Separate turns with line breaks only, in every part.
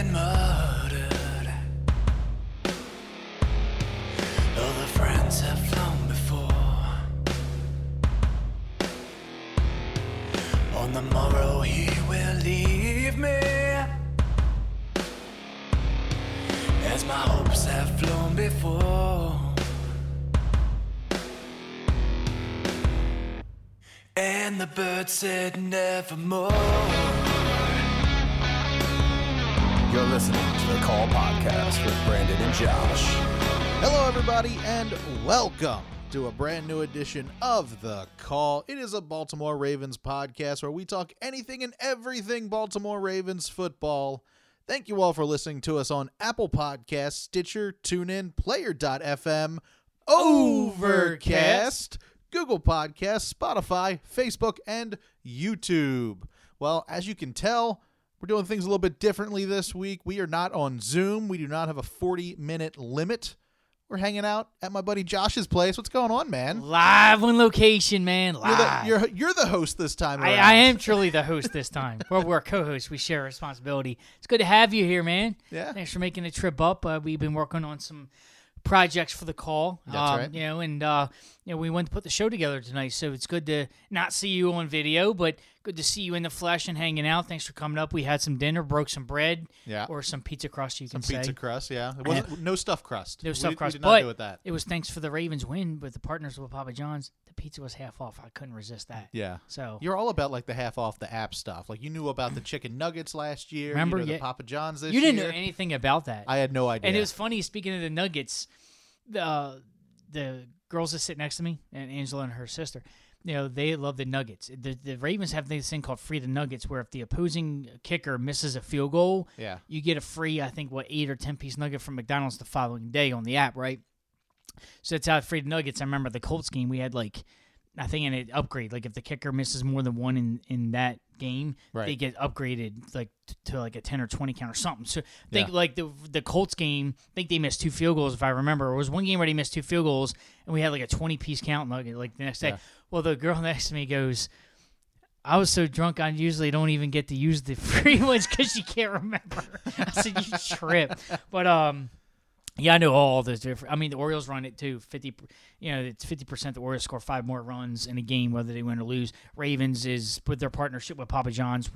been murdered. All the friends have flown before. On the morrow he will leave me, as my hopes have flown before. And the bird said nevermore.
You're listening to the Call Podcast with Brandon and Josh.
Hello, everybody, and welcome to a brand new edition of The Call. It is a Baltimore Ravens podcast where we talk anything and everything Baltimore Ravens football. Thank you all for listening to us on Apple Podcasts, Stitcher, TuneIn, Player.fm, Overcast, Google Podcasts, Spotify, Facebook, and YouTube. Well, as you can tell, we're doing things a little bit differently this week. We are not on Zoom. We do not have a 40-minute limit. We're hanging out at my buddy Josh's place. What's going on, man?
Live on location, man. Live.
You're the host this time around.
I am truly the host this time. We're co-hosts. We share responsibility. It's good to have you here, man.
Yeah.
Thanks for making the trip up. We've been working on some projects for the call.
That's right.
And we went to put the show together tonight, so it's good to not see you on video, but good to see you in the flesh and hanging out. Thanks for coming up. We had some dinner, broke some bread, or some pizza crust, you can say.
Some pizza crust, yeah. It wasn't no stuffed crust.
No stuffed crust,
we did not
but
do with that.
it was thanks for the Ravens win with the partners with Papa John's. The pizza was half off. I couldn't resist that.
Yeah.
So
you're all about like the half off the app stuff. Like you knew about the chicken nuggets last year.
Remember,
the Papa John's this
you didn't
year.
know anything about that.
I had no idea.
And it was funny, speaking of the nuggets, the girls that sit next to me, and Angela and her sister, they love the nuggets. The Ravens have this thing called Free the Nuggets, where if the opposing kicker misses a field goal, you get a free, I think, 8 or 10-piece nugget from McDonald's the following day on the app, right? So that's how Free the Nuggets. I remember the Colts game, we had I think an upgrade. Like if the kicker misses more than one in that game, they get upgraded to a 10 or 20 count or something. So think the Colts game, I think they missed 2 field goals if I remember. It was one game where they missed 2 field goals and we had a 20-piece count nugget the next day.
Yeah.
Well, the girl next to me goes, I was so drunk I usually don't even get to use the free ones because she can't remember. I said, you trip. But yeah, I know all those different. I mean, the Orioles run it too. 50, it's 50%. The Orioles score 5 more runs in a game, whether they win or lose. Ravens is with their partnership with Papa John's.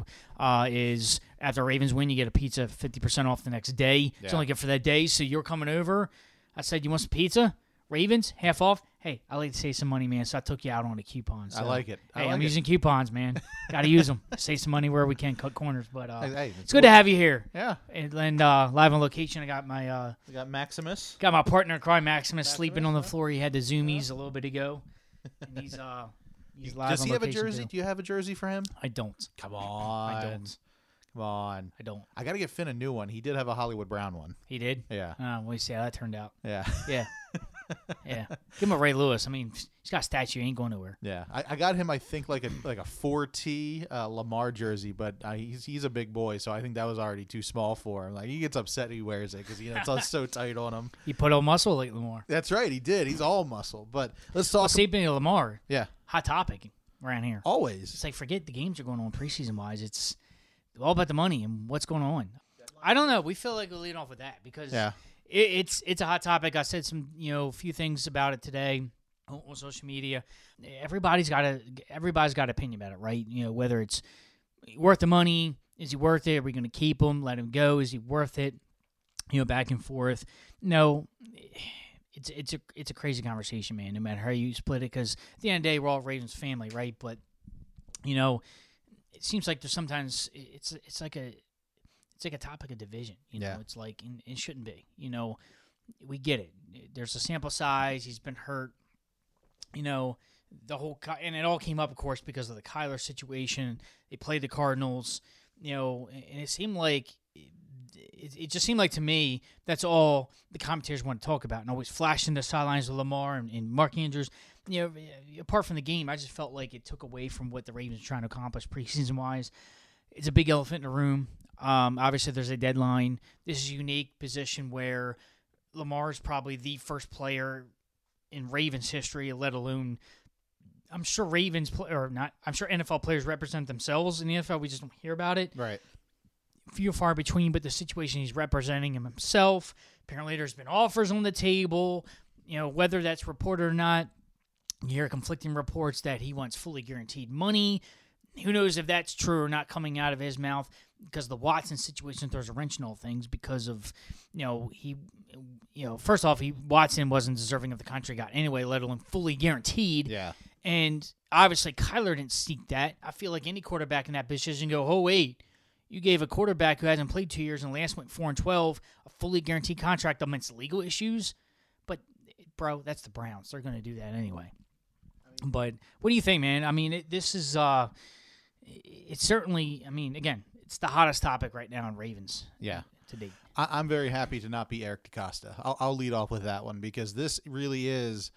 Is after Ravens win, you get a pizza 50% off the next day.
Yeah.
It's only good for that day. So you're coming over. I said, you want some pizza? Ravens half off. Hey, I like to save some money, man. So I took you out on a coupon. So,
I like it.
I'm using coupons, man. Got to use them. Save some money where we can, cut corners. But it's
cool.
good to have you here.
Yeah.
And live on location, I got my
we got Maximus.
Got my partner in crime, Maximus, sleeping on the floor. He had the zoomies a little bit ago, and he's live.
Does
on
he have a
location,
jersey?
too.
Do you have a jersey for him?
I don't.
Come on.
I don't.
Come on.
I don't.
I got to get Finn a new one. He did have a Hollywood Brown one.
He did.
Yeah.
We see how that turned out.
Yeah.
Yeah. Yeah. Give him a Ray Lewis. I mean, he's got a statue. He ain't going nowhere.
Yeah, I got him. I think like a 4T Lamar jersey, but he's a big boy, so I think that was already too small for him. Like he gets upset he wears it because it's so tight on him.
He put on muscle like Lamar.
That's right, he did. He's all muscle. But let's talk.
Well, speaking of Lamar,
Yeah,
hot topic around here.
always.
It's like forget the games are going on preseason wise. It's all about the money and what's going on. I don't know. We feel like we'll lead off with that because it's a hot topic. I said some few things about it today on social media. Everybody's got an opinion about it, right? Whether it's worth the money, is he worth it? Are we going to keep him? Let him go? Is he worth it? Back and forth. No, it's a crazy conversation, man. No matter how you split it, because at the end of the day, we're all Ravens family, right? But it seems like there's sometimes it's like a topic of division. It's like and it shouldn't be. We get it. There's a sample size. He's been hurt. The whole and it all came up, of course, because of the Kyler situation. They played the Cardinals. And it seemed like. It just seemed like to me that's all the commentators want to talk about, and always flashing the sidelines of Lamar and Mark Andrews. Apart from the game, I just felt like it took away from what the Ravens are trying to accomplish preseason wise. It's a big elephant in the room. Obviously, there's a deadline. This is a unique position where Lamar is probably the first player in Ravens history, let alone. I'm sure I'm sure NFL players represent themselves in the NFL. We just don't hear about it.
Right.
few far between, but the situation he's representing himself. Apparently there's been offers on the table. Whether that's reported or not, you hear conflicting reports that he wants fully guaranteed money. Who knows if that's true or not coming out of his mouth, because the Watson situation throws a wrench in all things because of, first off, Watson wasn't deserving of the contract he got anyway, let alone fully guaranteed.
Yeah.
And obviously Kyler didn't seek that. I feel like any quarterback in that position go, oh, wait, you gave a quarterback who hasn't played 2 years and last went 4-12 a fully guaranteed contract amidst legal issues. But, bro, that's the Browns. They're going to do that anyway. But what do you think, man? I mean, this is it's certainly, again, it's the hottest topic right now in Ravens.
Yeah.
To date.
I'm very happy to not be Eric DeCosta. I'll lead off with that one, because this really is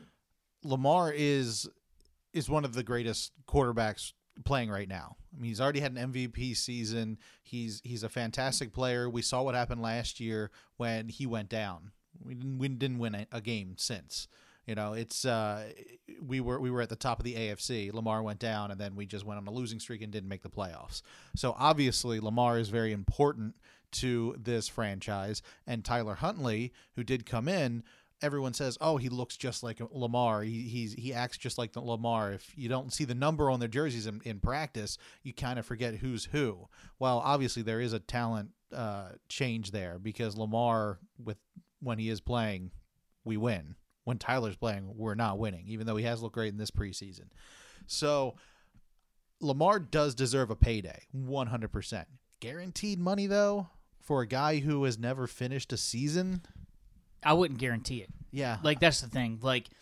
– Lamar is one of the greatest quarterbacks playing right now. I mean, he's already had an MVP season. He's a fantastic player. We saw what happened last year when he went down. We didn't win a game since. It's we were at the top of the AFC. Lamar went down, and then we just went on a losing streak and didn't make the playoffs. So obviously, Lamar is very important to this franchise. And Tyler Huntley, who did come in, everyone says, "Oh, he looks just like Lamar. He acts just like the Lamar." If you don't see the number on their jerseys in practice, you kind of forget who's who. Well, obviously, there is a talent change there, because Lamar, when he is playing, we win. When Tyler's playing, we're not winning, even though he has looked great in this preseason. So Lamar does deserve a payday, 100%. Guaranteed money, though, for a guy who has never finished a season?
I wouldn't guarantee it.
Yeah.
That's the thing.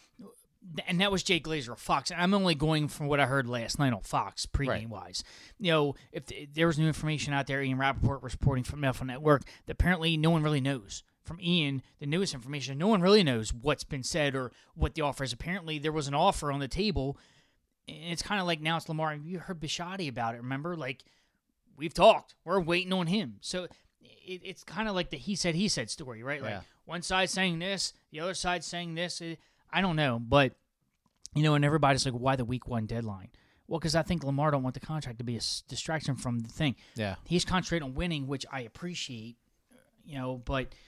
And that was Jay Glazer of Fox. And I'm only going from what I heard last night on Fox, pregame-wise. If there was new information out there, Ian Rappaport was reporting from NFL Network, that apparently no one really knows. From Ian, the newest information, no one really knows what's been said or what the offer is. Apparently, there was an offer on the table, and it's kind of like now it's Lamar. You heard Bisciotti about it, remember? We've talked. We're waiting on him. So it's kind of like the he said story, right?
Yeah.
One side saying this, the other side saying this. I don't know, but, and everybody's like, why the week 1 deadline? Well, because I think Lamar don't want the contract to be a distraction from the thing.
Yeah.
He's concentrating on winning, which I appreciate, but –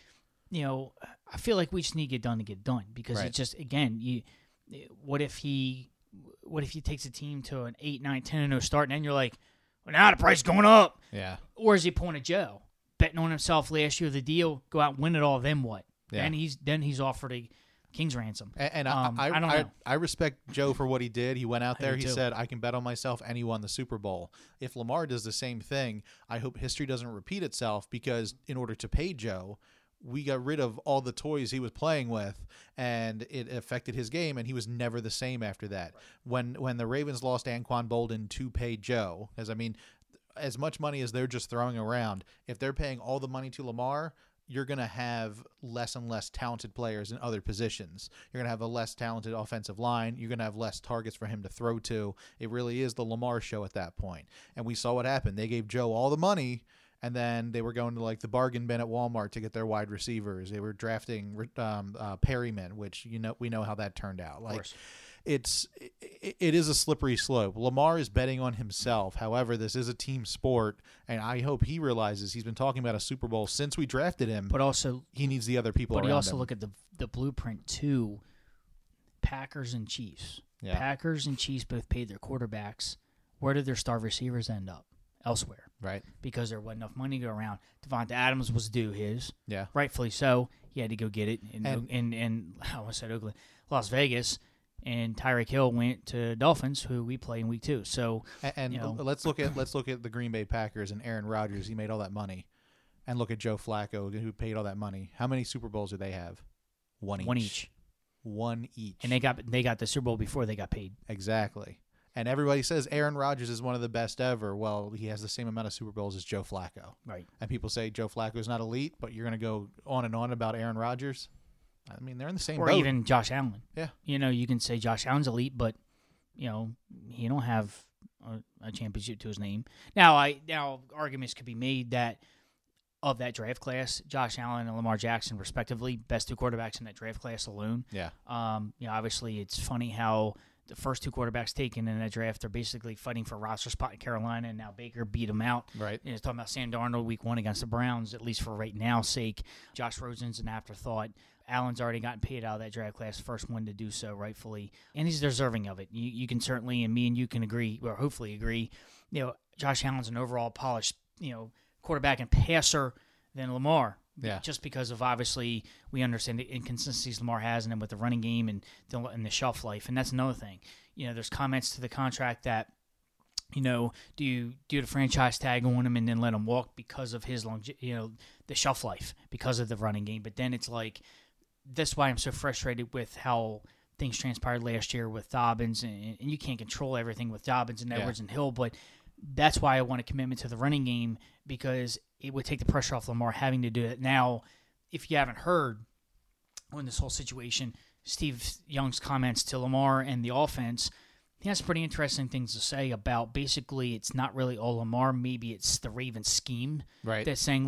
I feel like we just need to get done, because
right.
It's just, again, what if he takes a team to an 8, 9, 10-0 start, and then you're like, well, now the price is going up.
Yeah.
Or is he pulling a Joe, betting on himself last year of the deal, go out and win it all, then what?
Yeah.
And he's offered a king's ransom.
And
I don't know.
I respect Joe for what he did. He went out there. He
too.
said, I can bet on myself, and he won the Super Bowl. If Lamar does the same thing, I hope history doesn't repeat itself, because in order to pay Joe, we got rid of all the toys he was playing with, and it affected his game, and he was never the same after that. Right. When the Ravens lost Anquan Boldin to pay Joe, as much money as they're just throwing around, if they're paying all the money to Lamar, you're going to have less and less talented players in other positions. You're going to have a less talented offensive line. You're going to have less targets for him to throw to. It really is the Lamar show at that point. And we saw what happened. They gave Joe all the money, and then they were going to the bargain bin at Walmart to get their wide receivers. They were drafting Perryman, which we know how that turned out. It is a slippery slope. Lamar is betting on himself. However, this is a team sport, and I hope he realizes he's been talking about a Super Bowl since we drafted him. But also, he needs the other people around him. But you also
look at the blueprint too. Packers and Chiefs. Yeah. Packers and Chiefs both paid their quarterbacks. Where did their star receivers end up? Elsewhere.
Right.
Because there wasn't enough money to go around. Devonta Adams was due his.
Yeah.
Rightfully so. He had to go get it. And I almost said Oakland, Las Vegas. And Tyreek Hill went to Dolphins, who we play in week 2. So
let's look at the Green Bay Packers and Aaron Rodgers. He made all that money, and look at Joe Flacco, who paid all that money. How many Super Bowls do they have? One each. And
they got the Super Bowl before they got paid.
Exactly. And everybody says Aaron Rodgers is one of the best ever. Well, he has the same amount of Super Bowls as Joe Flacco.
Right.
And people say Joe Flacco is not elite, but you're going to go on and on about Aaron Rodgers. I mean, they're in the same boat.
Or even Josh Allen.
Yeah.
You can say Josh Allen's elite, but, he don't have a championship to his name. Now arguments could be made that of that draft class, Josh Allen and Lamar Jackson, respectively, best 2 quarterbacks in that draft class alone.
Yeah.
Obviously it's funny how the first two quarterbacks taken in that draft are basically fighting for a roster spot in Carolina, and now Baker beat them out.
Right.
And it's talking about Sam Darnold week 1 against the Browns, at least for right now's sake. Josh Rosen's an afterthought. Allen's already gotten paid out of that draft class, first one to do so rightfully, and he's deserving of it. You can certainly, and me and you can agree, or hopefully agree, Josh Allen's an overall polished, quarterback and passer than Lamar.
Yeah.
Just because of, obviously, we understand the inconsistencies Lamar has, and then with the running game and the shelf life. And that's another thing. There's comments to the contract that, do you do the franchise tag on him and then let him walk because of his the shelf life, because of the running game. But then it's like, that's why I'm so frustrated with how things transpired last year with Dobbins, and you can't control everything with Dobbins and Edwards and Hill, but that's why I want a commitment to the running game, because it would take the pressure off Lamar having to do it. Now, if you haven't heard on this whole situation, Steve Young's comments to Lamar and the offense, he has pretty interesting things to say about basically it's not really all Lamar, maybe it's the Ravens scheme.
Right.
That's saying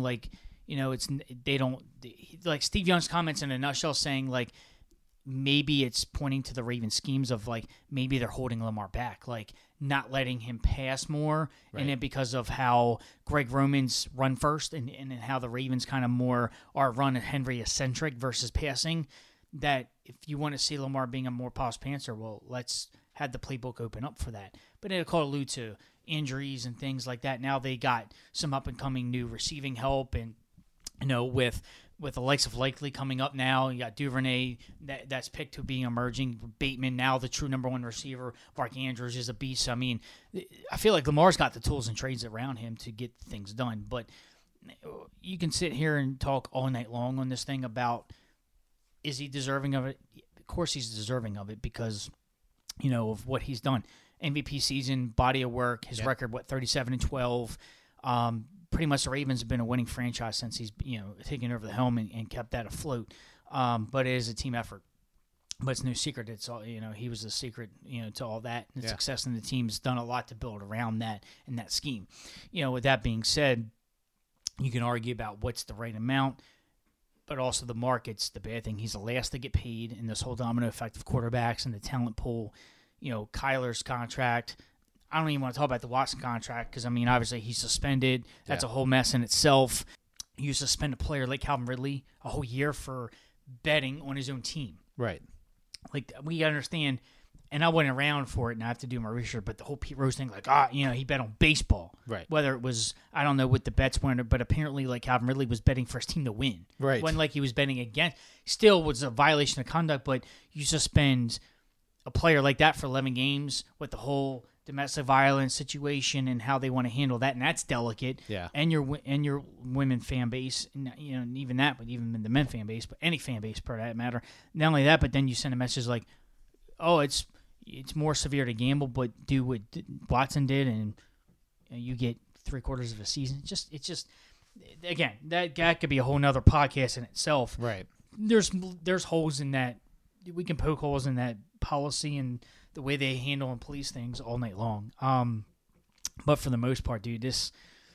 Steve Young's comments in a nutshell saying maybe it's pointing to the Ravens schemes of maybe they're holding Lamar back, not letting him pass more. Right. And then because of how Greg Roman's run first and how the Ravens kind of more are run Henry-centric versus passing, that if you want to see Lamar being a more polished passer, well, let's have the playbook open up for that. But it'll allude to injuries and things like that. Now they got some up-and-coming new receiving help, and with the likes of Likely coming up now, you got Duvernay that's picked to be emerging. Bateman now the true number 1 receiver. Mark Andrews is a beast. I mean, I feel like Lamar's got the tools and trades around him to get things done. But you can sit here and talk all night long on this thing about, is he deserving of it? Of course he's deserving of it because, of what he's done. MVP season, body of work, his record, 37-12. Pretty much the Ravens have been a winning franchise since he's taken over the helm and kept that afloat. But it is a team effort. But it's no secret. It's all he was the secret to all that. And success in the team's done a lot to build around that and that scheme. With that being said, you can argue about what's the right amount, but also the market's the bad thing. He's the last to get paid in this whole domino effect of quarterbacks and the talent pool. Kyler's contract. I don't even want to talk about the Watson contract because, obviously he's suspended. That's a whole mess in itself. You suspend a player like Calvin Ridley a whole year for betting on his own team.
Right.
We understand, and I wasn't around for it, and I have to do my research, but the whole Pete Rose thing, he bet on baseball.
Right.
Whether it was, I don't know what the bets were, but apparently, Calvin Ridley was betting for his team to win.
Right.
It wasn't like he was betting against. Still was a violation of conduct, but you suspend a player like that for 11 games with the whole domestic violence situation and how they want to handle that, and that's delicate. Yeah. And your women fan base, and even that, but even the men fan base, but any fan base for that matter. Not only that, but then you send a message like, "Oh, it's more severe to gamble, but do what Watson did, and you get 3/4 of a season." It's just again that could be a whole nother podcast in itself.
Right.
There's holes in that. We can poke holes in that policy and the way they handle and police things all night long. But for the most part, dude, this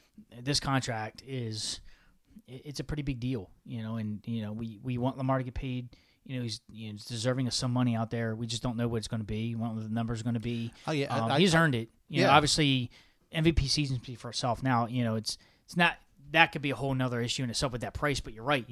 contract it's a pretty big deal, and we want Lamar to get paid. He's deserving of some money out there. We just don't know what it's going to be. We don't know what the number's going to be.
Oh yeah,
he's earned it. Obviously MVP season speaks for itself. Now, it's not, that could be a whole nother issue in itself with that price, but you're right,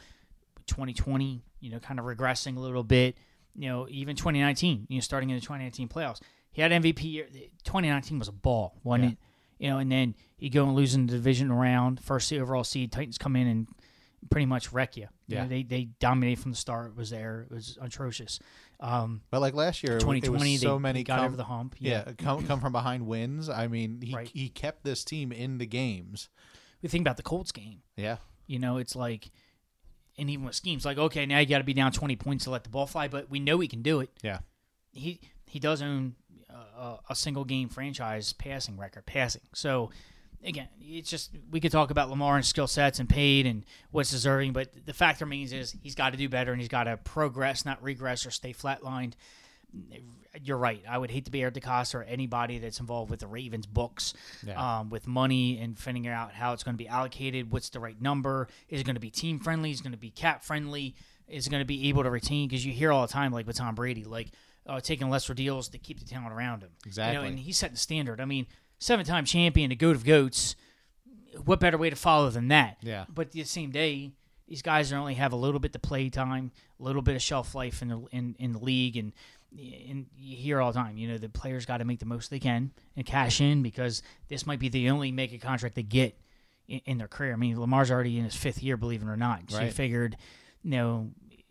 2020, kind of regressing a little bit. Even 2019, starting in the 2019 playoffs, he had MVP year. 2019 was a ball, wasn't it? And then you go and lose in the division round, first overall seed. Titans come in and pretty much wreck you.
Yeah.
They dominated from the start. It was atrocious.
But last year,
2020,
so many
they got over the hump.
Come from behind wins. He kept this team in the games.
We think about the Colts game.
Yeah.
It's like. And even with schemes, okay, now you got to be down 20 points to let the ball fly, but we know he can do it.
Yeah.
He does own a single game franchise passing record. So, again, it's just, we could talk about Lamar and skill sets and paid and what's deserving, but the fact remains is he's got to do better and he's got to progress, not regress or stay flatlined. You're right. I would hate to be Eric DeCosta or anybody that's involved with the Ravens books, with money and figuring out how it's going to be allocated. What's the right number? Is it going to be team friendly? Is it going to be cap friendly? Is it going to be able to retain? Because you hear all the time, like with Tom Brady, taking lesser deals to keep the talent around him.
Exactly.
And he's setting the standard. I mean, 7-time champion, the GOAT of GOATs. What better way to follow than that?
Yeah.
But the same day, these guys only have a little bit to play time, a little bit of shelf life in the league, and you hear all the time, the players got to make the most they can and cash in because this might be the only mega contract they get in their career. I mean, Lamar's already in his 5th year, believe it or not. So
right.
you figured, the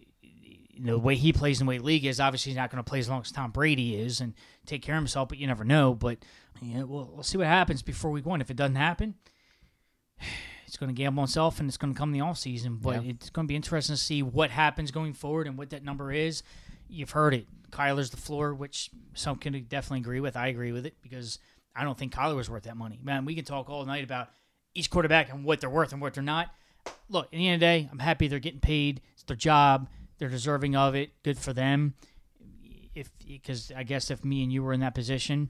way he plays in the way the league is, obviously he's not going to play as long as Tom Brady is and take care of himself, but you never know. But we'll see what happens before week 1. If it doesn't happen, it's going to gamble on himself, and it's going to come in the offseason. But it's going to be interesting to see what happens going forward and what that number is. You've heard it. Kyler's the floor, which some can definitely agree with. I agree with it because I don't think Kyler was worth that money. Man, we can talk all night about each quarterback and what they're worth and what they're not. Look, at the end of the day, I'm happy they're getting paid. It's their job. They're deserving of it. Good for them. Because I guess if me and you were in that position,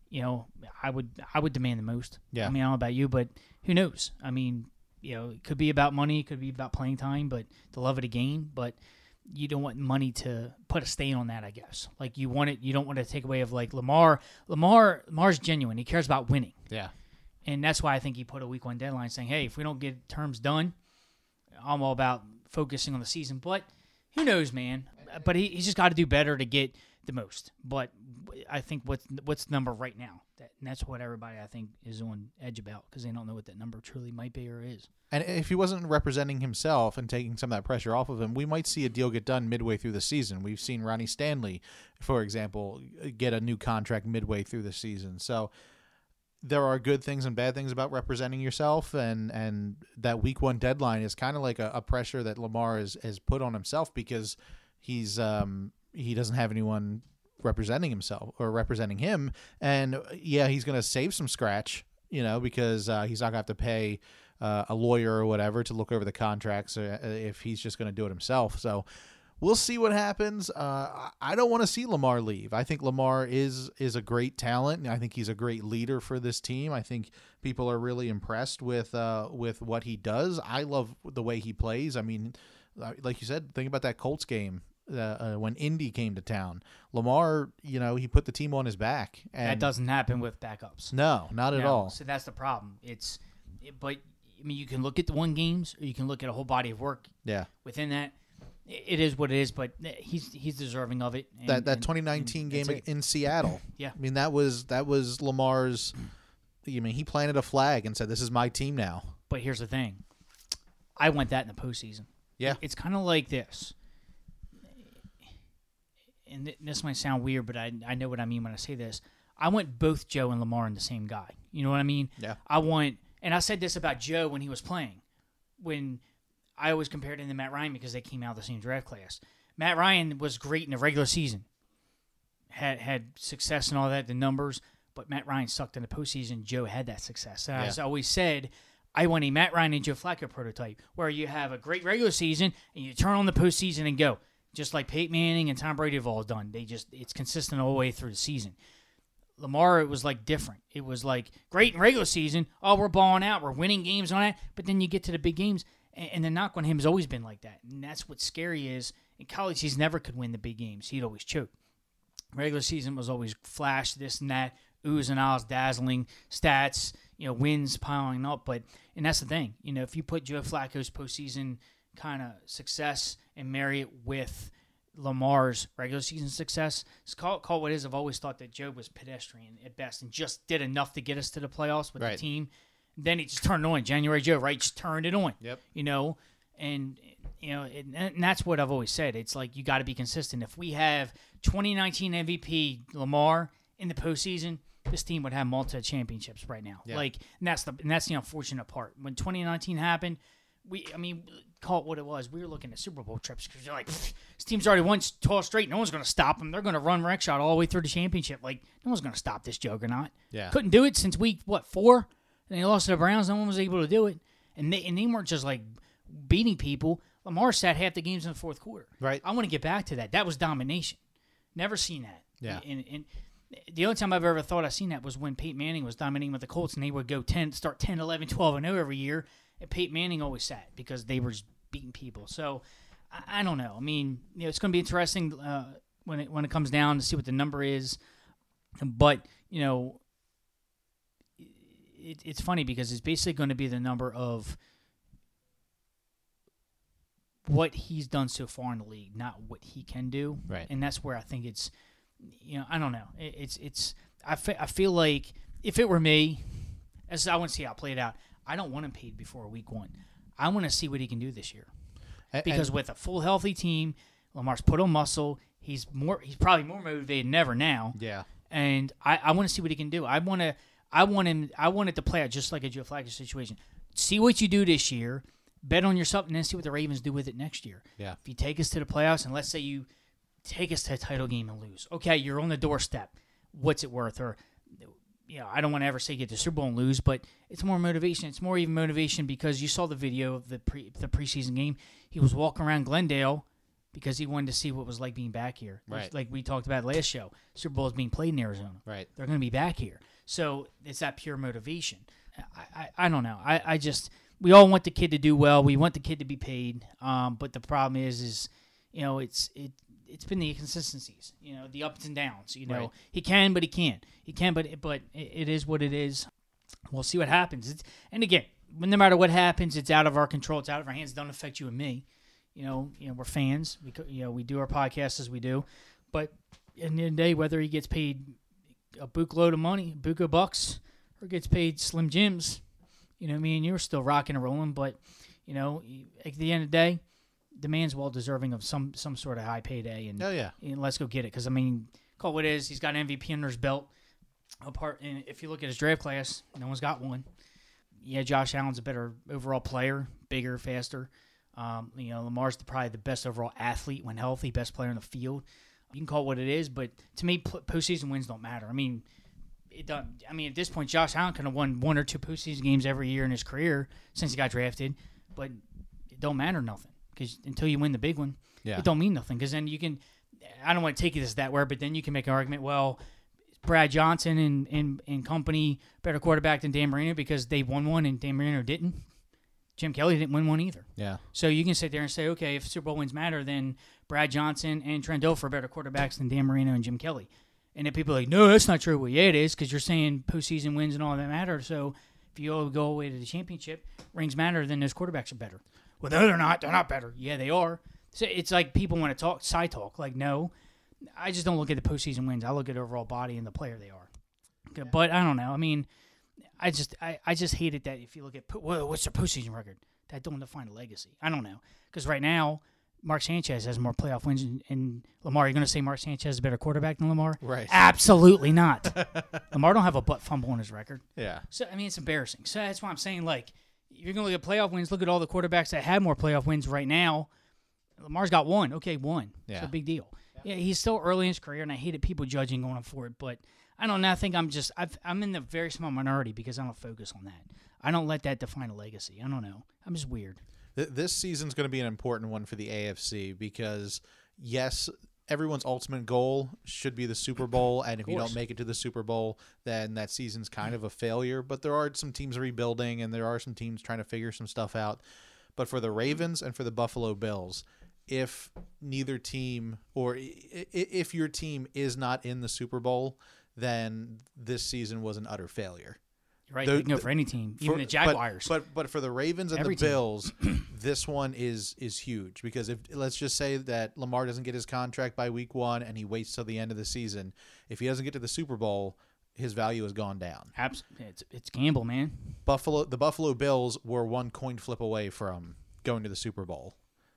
I would demand the most.
Yeah.
I mean, I don't know about you, but who knows? I mean, it could be about money, it could be about playing time, but the love of the game. But you don't want money to put a stain on that, I guess. Like you want it, you don't want to take away of like Lamar. Lamar's genuine. He cares about winning.
Yeah.
And that's why I think he put a week 1 deadline saying, hey, if we don't get terms done, I'm all about focusing on the season. But who knows, man? But he's just got to do better to get the most. But I think what's the number right now? And that's what everybody, I think, is on edge about because they don't know what that number truly might be or is.
And if he wasn't representing himself and taking some of that pressure off of him, we might see a deal get done midway through the season. We've seen Ronnie Stanley, for example, get a new contract midway through the season. So there are good things and bad things about representing yourself, and that week 1 deadline is kind of like a pressure that Lamar has put on himself because he doesn't have anyone representing himself or representing him. And he's going to save some scratch, because he's not going to have to pay a lawyer or whatever to look over the contracts if he's just going to do it himself. So we'll see what happens. I don't want to see Lamar leave. I think Lamar is a great talent, and I think he's a great leader for this team. I think people are really impressed with what he does. I love the way he plays. I mean, like you said, think about that Colts game. When Indy came to town, Lamar, he put the team on his back. And
that doesn't happen with backups.
No, not at all.
So that's the problem. But I mean, you can look at the 1 games, or you can look at a whole body of work.
Yeah.
Within that, it is what it is. But he's deserving of it.
And, that 2019 game in Seattle.
Yeah.
I mean, that was Lamar's. I mean, he planted a flag and said, "This is my team now."
But here's the thing. I want that in the postseason.
Yeah.
It's kind of like this. And this might sound weird, but I know what I mean when I say this. I want both Joe and Lamar in the same guy. You know what I mean?
Yeah.
And I said this about Joe when he was playing. When I always compared him to Matt Ryan because they came out of the same draft class. Matt Ryan was great in the regular season. Had success and all that, the numbers. But Matt Ryan sucked in the postseason. Joe had that success. And I always said, I want a Matt Ryan and Joe Flacco prototype where you have a great regular season and you turn on the postseason and go. Just like Peyton Manning and Tom Brady have all done. It's consistent all the way through the season. Lamar, it was like different. It was like great in regular season. Oh, we're balling out. We're winning games on that. But then you get to the big games, and the knock on him has always been like that. And that's what's scary is in college, he's never could win the big games. He'd always choke. Regular season was always flash, this and that, oohs and ahs, dazzling stats, wins piling up. And that's the thing. If you put Joe Flacco's postseason kind of success and marry it with Lamar's regular season success, it's call what it is. I've always thought that Joe was pedestrian at best and just did enough to get us to the playoffs with the team. Then he just turned it on. January Joe, right? Just turned it on.
Yep.
And that's what I've always said. It's like you got to be consistent. If we have 2019 MVP Lamar in the postseason, this team would have multiple championships right now.
Yeah.
And that's the unfortunate part. When 2019 happened, call it what it was. We were looking at Super Bowl trips because you're like, this team's already won 12 straight. No one's going to stop them. They're going to run Rexshot all the way through the championship. Like, no one's going to stop this juggernaut.
Yeah.
Couldn't do it since week, 4? And they lost to the Browns. No one was able to do it. And they weren't just, like, beating people. Lamar sat half the games in the fourth quarter.
Right.
I want to get back to that. That was domination. Never seen that.
Yeah.
And the only time I've ever thought I've seen that was when Peyton Manning was dominating with the Colts, and they would go 10, 11, 12-0 every year. And Peyton Manning always sat because they were just beating people. So, I don't know. I mean, it's going to be interesting when it comes down to see what the number is. But it's funny because it's basically going to be the number of what he's done so far in the league, not what he can do.
Right.
And that's where I think it's, I don't know. I feel like if it were me, as I want to see how it played out, I don't want him paid before week 1. I want to see what he can do this year. Because with a full healthy team, Lamar's put on muscle. He's probably more motivated than ever now.
Yeah.
And I want to see what he can do. I want it to play out just like a Joe Flacco situation. See what you do this year. Bet on yourself, and then see what the Ravens do with it next year.
Yeah.
If you take us to the playoffs, and let's say you take us to a title game and lose, okay, you're on the doorstep. What's it worth? Or, I don't want to ever say get to Super Bowl and lose, but it's more motivation. It's more even motivation because you saw the video of the preseason game. He was walking around Glendale because he wanted to see what it was like being back here.
Right.
Like we talked about last show, Super Bowl is being played in Arizona.
Right.
They're going to be back here. So it's that pure motivation. I don't know. We all want the kid to do well. We want the kid to be paid. But the problem is it's been the inconsistencies, the ups and downs.
Right.
He can, but he can't. He can, but it is what it is. We'll see what happens. And again, no matter what happens, it's out of our control. It's out of our hands. It doesn't affect you and me. We're fans. We do our podcast as we do. But in the end of the day, whether he gets paid a bootload of money, buco bucks, or gets paid Slim Jims, me and you are still rocking and rolling. But, at the end of the day, the man's well deserving of some sort of high payday. And, and let's go get it. Because, call it what it is. He's got an MVP under his belt. And if you look at his draft class, no one's got one. Yeah, Josh Allen's a better overall player, bigger, faster. Lamar's probably the best overall athlete when healthy, best player in the field. You can call it what it is, but to me, postseason wins don't matter. It doesn't. At this point, Josh Allen could have won 1 or 2 postseason games every year in his career since he got drafted, but it don't matter nothing because until you win the big one, it don't mean nothing. Because then you can. I don't want to take it as that way, but then you can make an argument. Well, Brad Johnson and company better quarterback than Dan Marino because they won one and Dan Marino didn't. Jim Kelly didn't win one either. Yeah. So you can sit there and say, okay, if Super Bowl wins matter, then Brad Johnson and Trent Dilfer are better quarterbacks than Dan Marino and Jim Kelly. And then people are like, no, that's not true. Well, yeah, it is because you're saying postseason wins and all that matter. So if you go away to the championship, rings matter, then those quarterbacks are better. Well, no, they're not. They're not better. Yeah, they are. So it's like people want to talk, side talk. Like, no, I just don't look at the postseason wins. I look at overall body and the player they are. Okay, but I don't know. I just hate it that if you look at what's their postseason record, that don't define a legacy. I don't know because right now Mark Sanchez has more playoff wins and Lamar. You're going to say Mark Sanchez is a better quarterback than Lamar?
Right?
Absolutely not. Lamar don't have a butt fumble on his record.
Yeah.
So it's embarrassing. So that's why I'm saying if you're going to look at playoff wins, look at all the quarterbacks that have more playoff wins right now. Lamar's got 1. Okay, 1. Yeah. It's a big deal. Yeah, he's still early in his career, and I hated people judging on him for it. But I don't know. I think I'm in the very small minority because I don't focus on that. I don't let that define a legacy. I don't know. I'm just weird.
This season's going to be an important one for the AFC because, yes, everyone's ultimate goal should be the Super Bowl, and if you don't make it to the Super Bowl, then that season's kind of a failure. But there are some teams rebuilding, and there are some teams trying to figure some stuff out. But for the Ravens and for the Buffalo Bills, if neither team or if your team is not in the Super Bowl, then this season was an utter failure.
Right, for any team, even the Jaguars.
But for the Ravens and the Bills, this one is huge because if let's just say that Lamar doesn't get his contract by week 1 and he waits till the end of the season, if he doesn't get to the Super Bowl, his value has gone down.
Absolutely, it's gamble, man.
The Buffalo Bills were 1 coin flip away from going to the Super Bowl.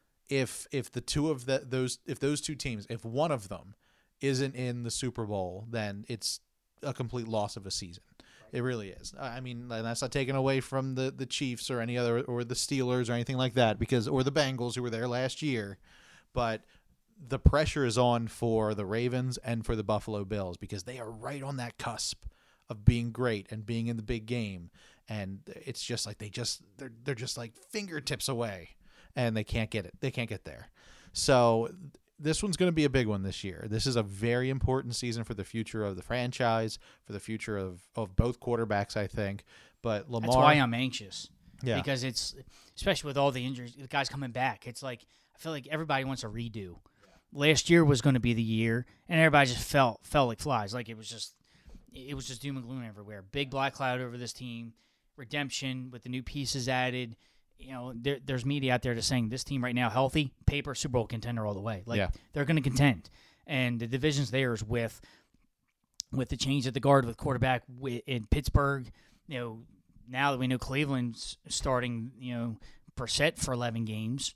If the two of those two teams, if one of them isn't in the Super Bowl, then it's a complete loss of a season. It really is. That's not taken away from the Chiefs or any other, or the Steelers or anything like that, or the Bengals who were there last year. But the pressure is on for the Ravens and for the Buffalo Bills because they are right on that cusp of being great and being in the big game. And it's just like they're just like fingertips away, and they can't get it. They can't get there. So this one's going to be a big one this year. This is a very important season for the future of the franchise, for the future of both quarterbacks, I think. But Lamar,
that's why I'm anxious. Yeah. Because it's, especially with all the injuries, the guys coming back, it's like I feel like everybody wants a redo. last year was going to be the year, and everybody just fell like flies. Like it was just doom and gloom everywhere. Big black cloud over this team. Redemption with the new pieces added. There's media out there that's saying this team right now healthy, paper Super Bowl contender all the way. They're going to contend, and the division's theirs with the change at the guard with quarterback in Pittsburgh. Now that we know Cleveland's starting, Brissett for 11 games.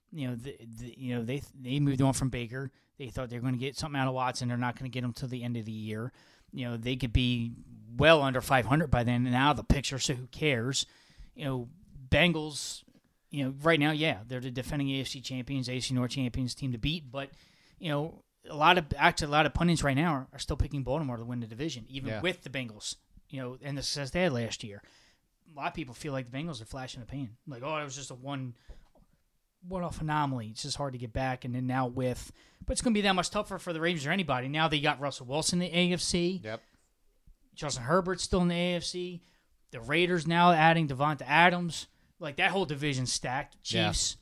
They moved on from Baker. They thought they were going to get something out of Watson. They're not going to get him till the end of the year. They could be well under 500 by then, and out of the picture, so who cares? Bengals, right now, yeah, they're the defending AFC champions, AFC North champions team to beat, but, a lot of pundits right now are still picking Baltimore to win the division, even with the Bengals, and the success they had last year. A lot of people feel like the Bengals are flash in the pan. Like, it was just a one-off anomaly. It's just hard to get back, and then now but it's going to be that much tougher for the Ravens or anybody. Now they got Russell Wilson in the AFC.
Yep.
Justin Herbert's still in the AFC. The Raiders now adding Devonta Adams. Like, that whole division's stacked. Chiefs,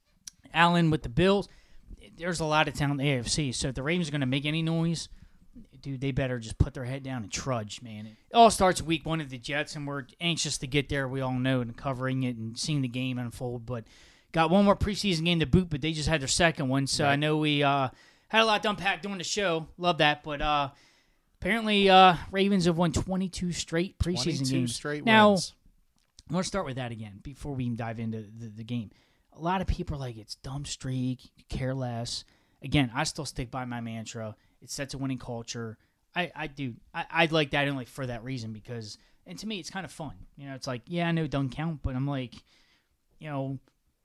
Allen with the Bills. There's a lot of talent in the AFC. So if the Ravens are going to make any noise, dude, they better just put their head down and trudge, man. It all starts week 1 of the Jets, and we're anxious to get there. We all know, and covering it and seeing the game unfold. But got one more preseason game to boot, but they just had their second one. So I know we had a lot to unpack during the show. Love that. But apparently Ravens have won 22 straight preseason
22
games.
Straight
now,
wins.
I want to start with that again before we even dive into the game. A lot of people are like, it's dumb streak, care less. Again, I still stick by my mantra. It sets a winning culture. I do. I like that only for that reason because, and to me, it's kind of fun. It's like, yeah, I know it doesn't count, but I'm like, I don't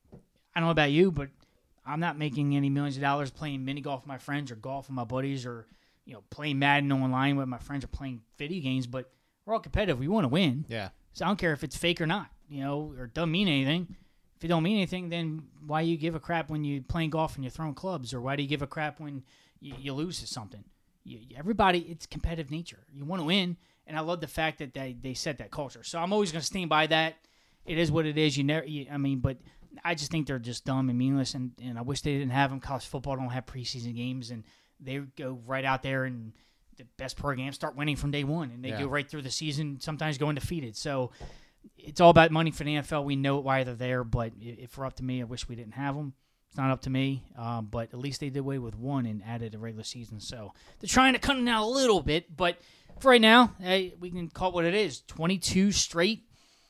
know about you, but I'm not making any millions of dollars playing mini golf with my friends or golf with my buddies or, playing Madden online with my friends or playing video games, but we're all competitive. We want to win.
Yeah.
So I don't care if it's fake or not, or it doesn't mean anything. If it don't mean anything, then why you give a crap when you're playing golf and you're throwing clubs, or why do you give a crap when you lose at something? Everybody, it's competitive nature. You want to win, and I love the fact that they set that culture. So I'm always going to stand by that. It is what it is. But I just think they're just dumb and meaningless, and I wish they didn't have them. College football don't have preseason games, and they go right out there and the best programs start winning from day one, and they go right through the season, sometimes go undefeated. So it's all about money for the NFL. We know why they're there, but if we're up to me, I wish we didn't have them. It's not up to me, but at least they did away with one and added a regular season. So they're trying to cut them down a little bit, but for right now, hey, we can call it what it is. 22 straight.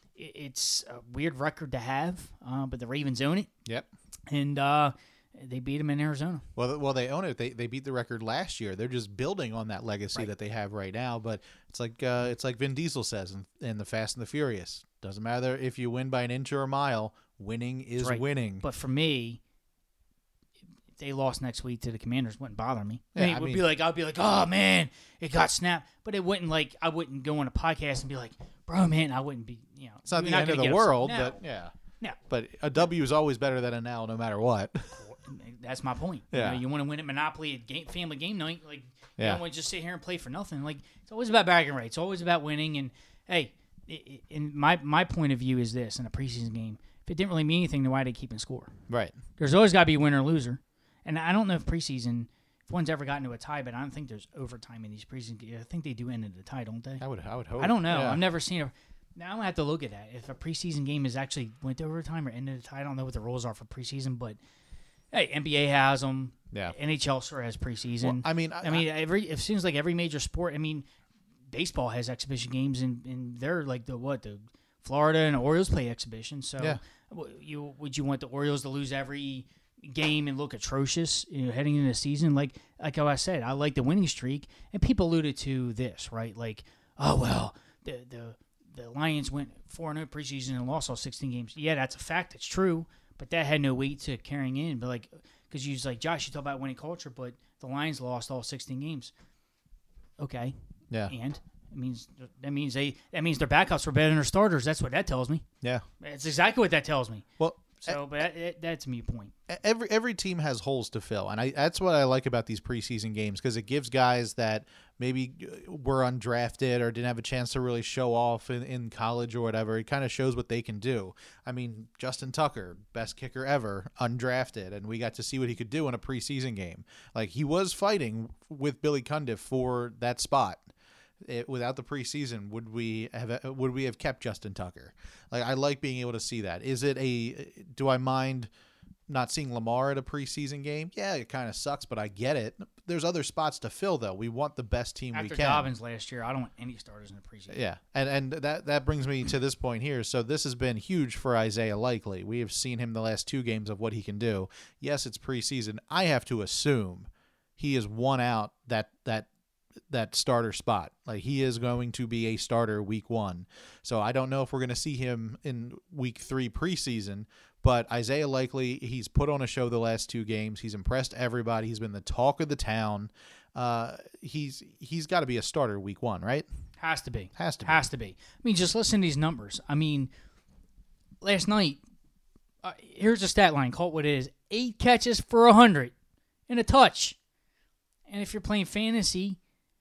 It's a weird record to have, but the Ravens own it.
Yep.
And they beat them in Arizona.
Well, they own it. They beat the record last year. They're just building on that legacy that they have right now. But it's like Vin Diesel says in the Fast and the Furious. Doesn't matter if you win by an inch or a mile. Winning is winning.
But for me, if they lost next week to the Commanders, it wouldn't bother me.
Yeah,
I'd be like, oh man, it got snapped. But it wouldn't I wouldn't go on a podcast and be like, bro, man, I wouldn't be.
It's not the end of the world, but
yeah. No.
But a W is always better than an L, no matter what.
That's my point.
Yeah.
You want to win at Monopoly at family game night. You don't want to just sit here and play for nothing. It's always about bragging rights. It's always about winning. And, hey, in my point of view is this in a preseason game. If it didn't really mean anything, then why did they keep and score?
Right.
There's always got to be a winner or loser. And I don't know if preseason, if one's ever gotten to a tie, but I don't think there's overtime in these preseason games. I think they do end in a tie, don't they?
I would hope.
I don't know.
Yeah.
I've never seen a... Now I'm going to have to look at that. If a preseason game is actually went to overtime or ended a tie, I don't know what the rules are for preseason, but hey, NBA has them.
Yeah.
NHL sure has preseason.
Well,
it seems like every major sport. Baseball has exhibition games, and they're like the Florida and the Orioles play exhibition. So,
yeah.
Would you want the Orioles to lose every game and look atrocious, heading into the season? Like how I said, I like the winning streak, and people alluded to this, right? Like, oh well, the Lions went 4-0 preseason and lost all 16 games. Yeah, that's a fact. It's true. But that had no weight to carrying in. But because you was like, Josh, you talk about winning culture, but the Lions lost all 16 games. Okay.
Yeah.
And that means their backups were better than their starters. That's what that tells me.
Yeah.
It's exactly what that tells me.
Well,
So, but that's a mute point.
Every team has holes to fill, and that's what I like about these preseason games, because it gives guys that maybe were undrafted or didn't have a chance to really show off in college or whatever. It kind of shows what they can do. I mean, Justin Tucker, best kicker ever, undrafted, and we got to see what he could do in a preseason game. Like, he was fighting with Billy Cundiff for that spot. Without the preseason, would we have kept Justin Tucker? Like, I like being able to see that. Do I mind not seeing Lamar at a preseason game? Yeah, it kind of sucks, but I get it. There's other spots to fill, though. We want the best team we can.
After Dobbins last year, I don't want any starters in the preseason.
Yeah, and that brings me to this point here. So this has been huge for Isaiah Likely. We have seen him the last 2 games of what he can do. Yes, it's preseason. I have to assume he has won out that starter spot. Like, he is going to be a starter week 1. So I don't know if we're going to see him in week 3 preseason, but Isaiah Likely, he's put on a show the last 2 games. He's impressed everybody. He's been the talk of the town. He's got to be a starter week 1, right?
Has to be.
Has to be.
I mean, just listen to these numbers. I mean, last night, here's the stat line. Call it what it is. 8 catches for 100 and a touch. And if you're playing fantasy,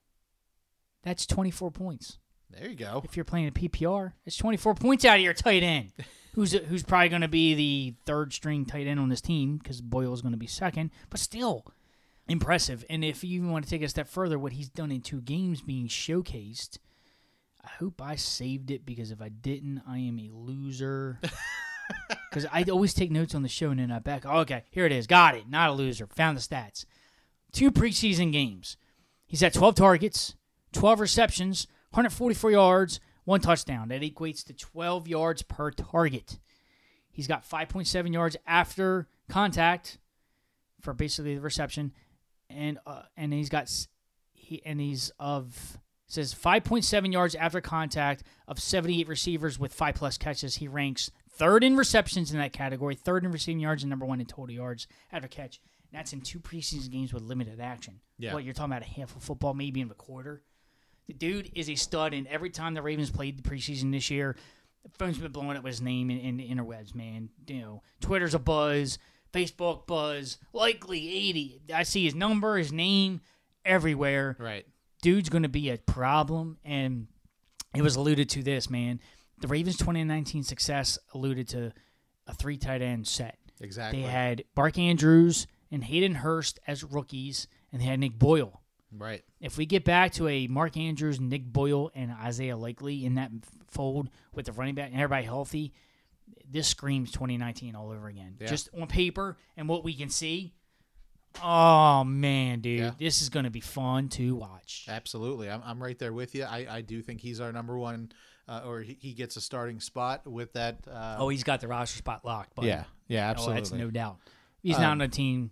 that's 24 points.
There you go.
If you're playing a PPR, it's 24 points out of your tight end, who's probably going to be the 3rd string tight end on this team, because Boyle's going to be 2nd, but still impressive. And if you even want to take a step further, what he's done in 2 games being showcased, I hope I saved it, because if I didn't, I am a loser. Because I always take notes on the show and then I back. Oh, okay, here it is. Got it. Not a loser. Found the stats. 2 preseason games. He's at 12 targets, 12 receptions, 144 yards, 1 touchdown. That equates to 12 yards per target. He's got 5.7 yards after contact for basically the reception, and he's 5.7 yards after contact of 78 receivers with 5+ catches. He ranks 3rd in receptions in that category, 3rd in receiving yards, and number 1 in total yards after catch. And that's in 2 preseason games with limited action.
Yeah.
What, you're talking about a half of football, maybe in a quarter? The dude is a stud, and every time the Ravens played the preseason this year, the phone's been blowing up with his name in the interwebs, man. You know, Twitter's a buzz, Facebook buzz, Likely 80. I see his number, his name everywhere.
Right.
Dude's going to be a problem, and it was alluded to this, man. The Ravens' 2019 success alluded to a 3 tight end set.
Exactly.
They had Mark Andrews and Hayden Hurst as rookies, and they had Nick Boyle.
Right.
If we get back to a Mark Andrews, Nick Boyle, and Isaiah Likely in that fold with the running back and everybody healthy, this screams 2019 all over again.
Yeah.
Just on paper and what we can see. Oh, man, dude.
Yeah.
This is going to be fun to watch.
Absolutely. I'm right there with you. I do think he's our number 1, or he gets a starting spot with that.
He's got the roster spot locked. But
Yeah, absolutely.
that's no doubt. He's not on a team.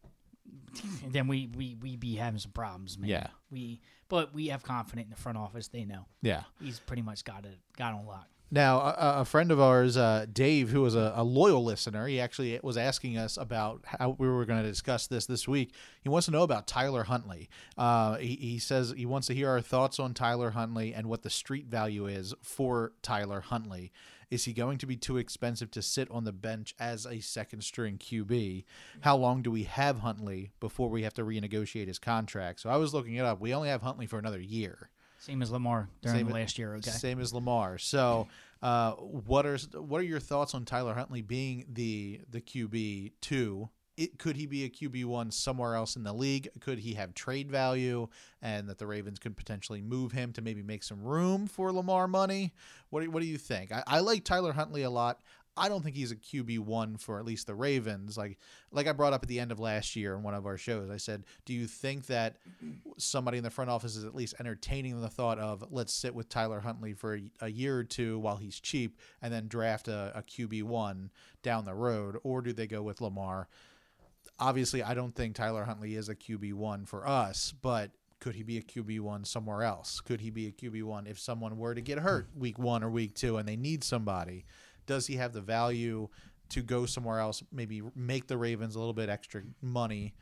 Then we be having some problems, man.
Yeah.
But we have confidence in the front office. They know.
Yeah.
He's pretty much got on lock.
Now, a friend of ours, Dave, who was a loyal listener, he actually was asking us about how we were going to discuss this week. He wants to know about Tyler Huntley. He says he wants to hear our thoughts on Tyler Huntley and what the street value is for Tyler Huntley. Is he going to be too expensive to sit on the bench as a 2nd-string QB? How long do we have Huntley before we have to renegotiate his contract? So I was looking it up. We only have Huntley for another year.
Same as Lamar during the last year, okay?
Same as Lamar. So what are your thoughts on Tyler Huntley being the QB 2? Could he be a QB1 somewhere else in the league? Could he have trade value and that the Ravens could potentially move him to maybe make some room for Lamar money? What do you think? I like Tyler Huntley a lot. I don't think he's a QB1 for at least the Ravens. Like I brought up at the end of last year in one of our shows, I said, do you think that somebody in the front office is at least entertaining the thought of let's sit with Tyler Huntley for a year or 2 while he's cheap and then draft a QB1 down the road? Or do they go with Lamar? Obviously, I don't think Tyler Huntley is a QB1 for us, but could he be a QB1 somewhere else? Could he be a QB1 if someone were to get hurt week 1 or week 2 and they need somebody? Does he have the value to go somewhere else, maybe make the Ravens a little bit extra money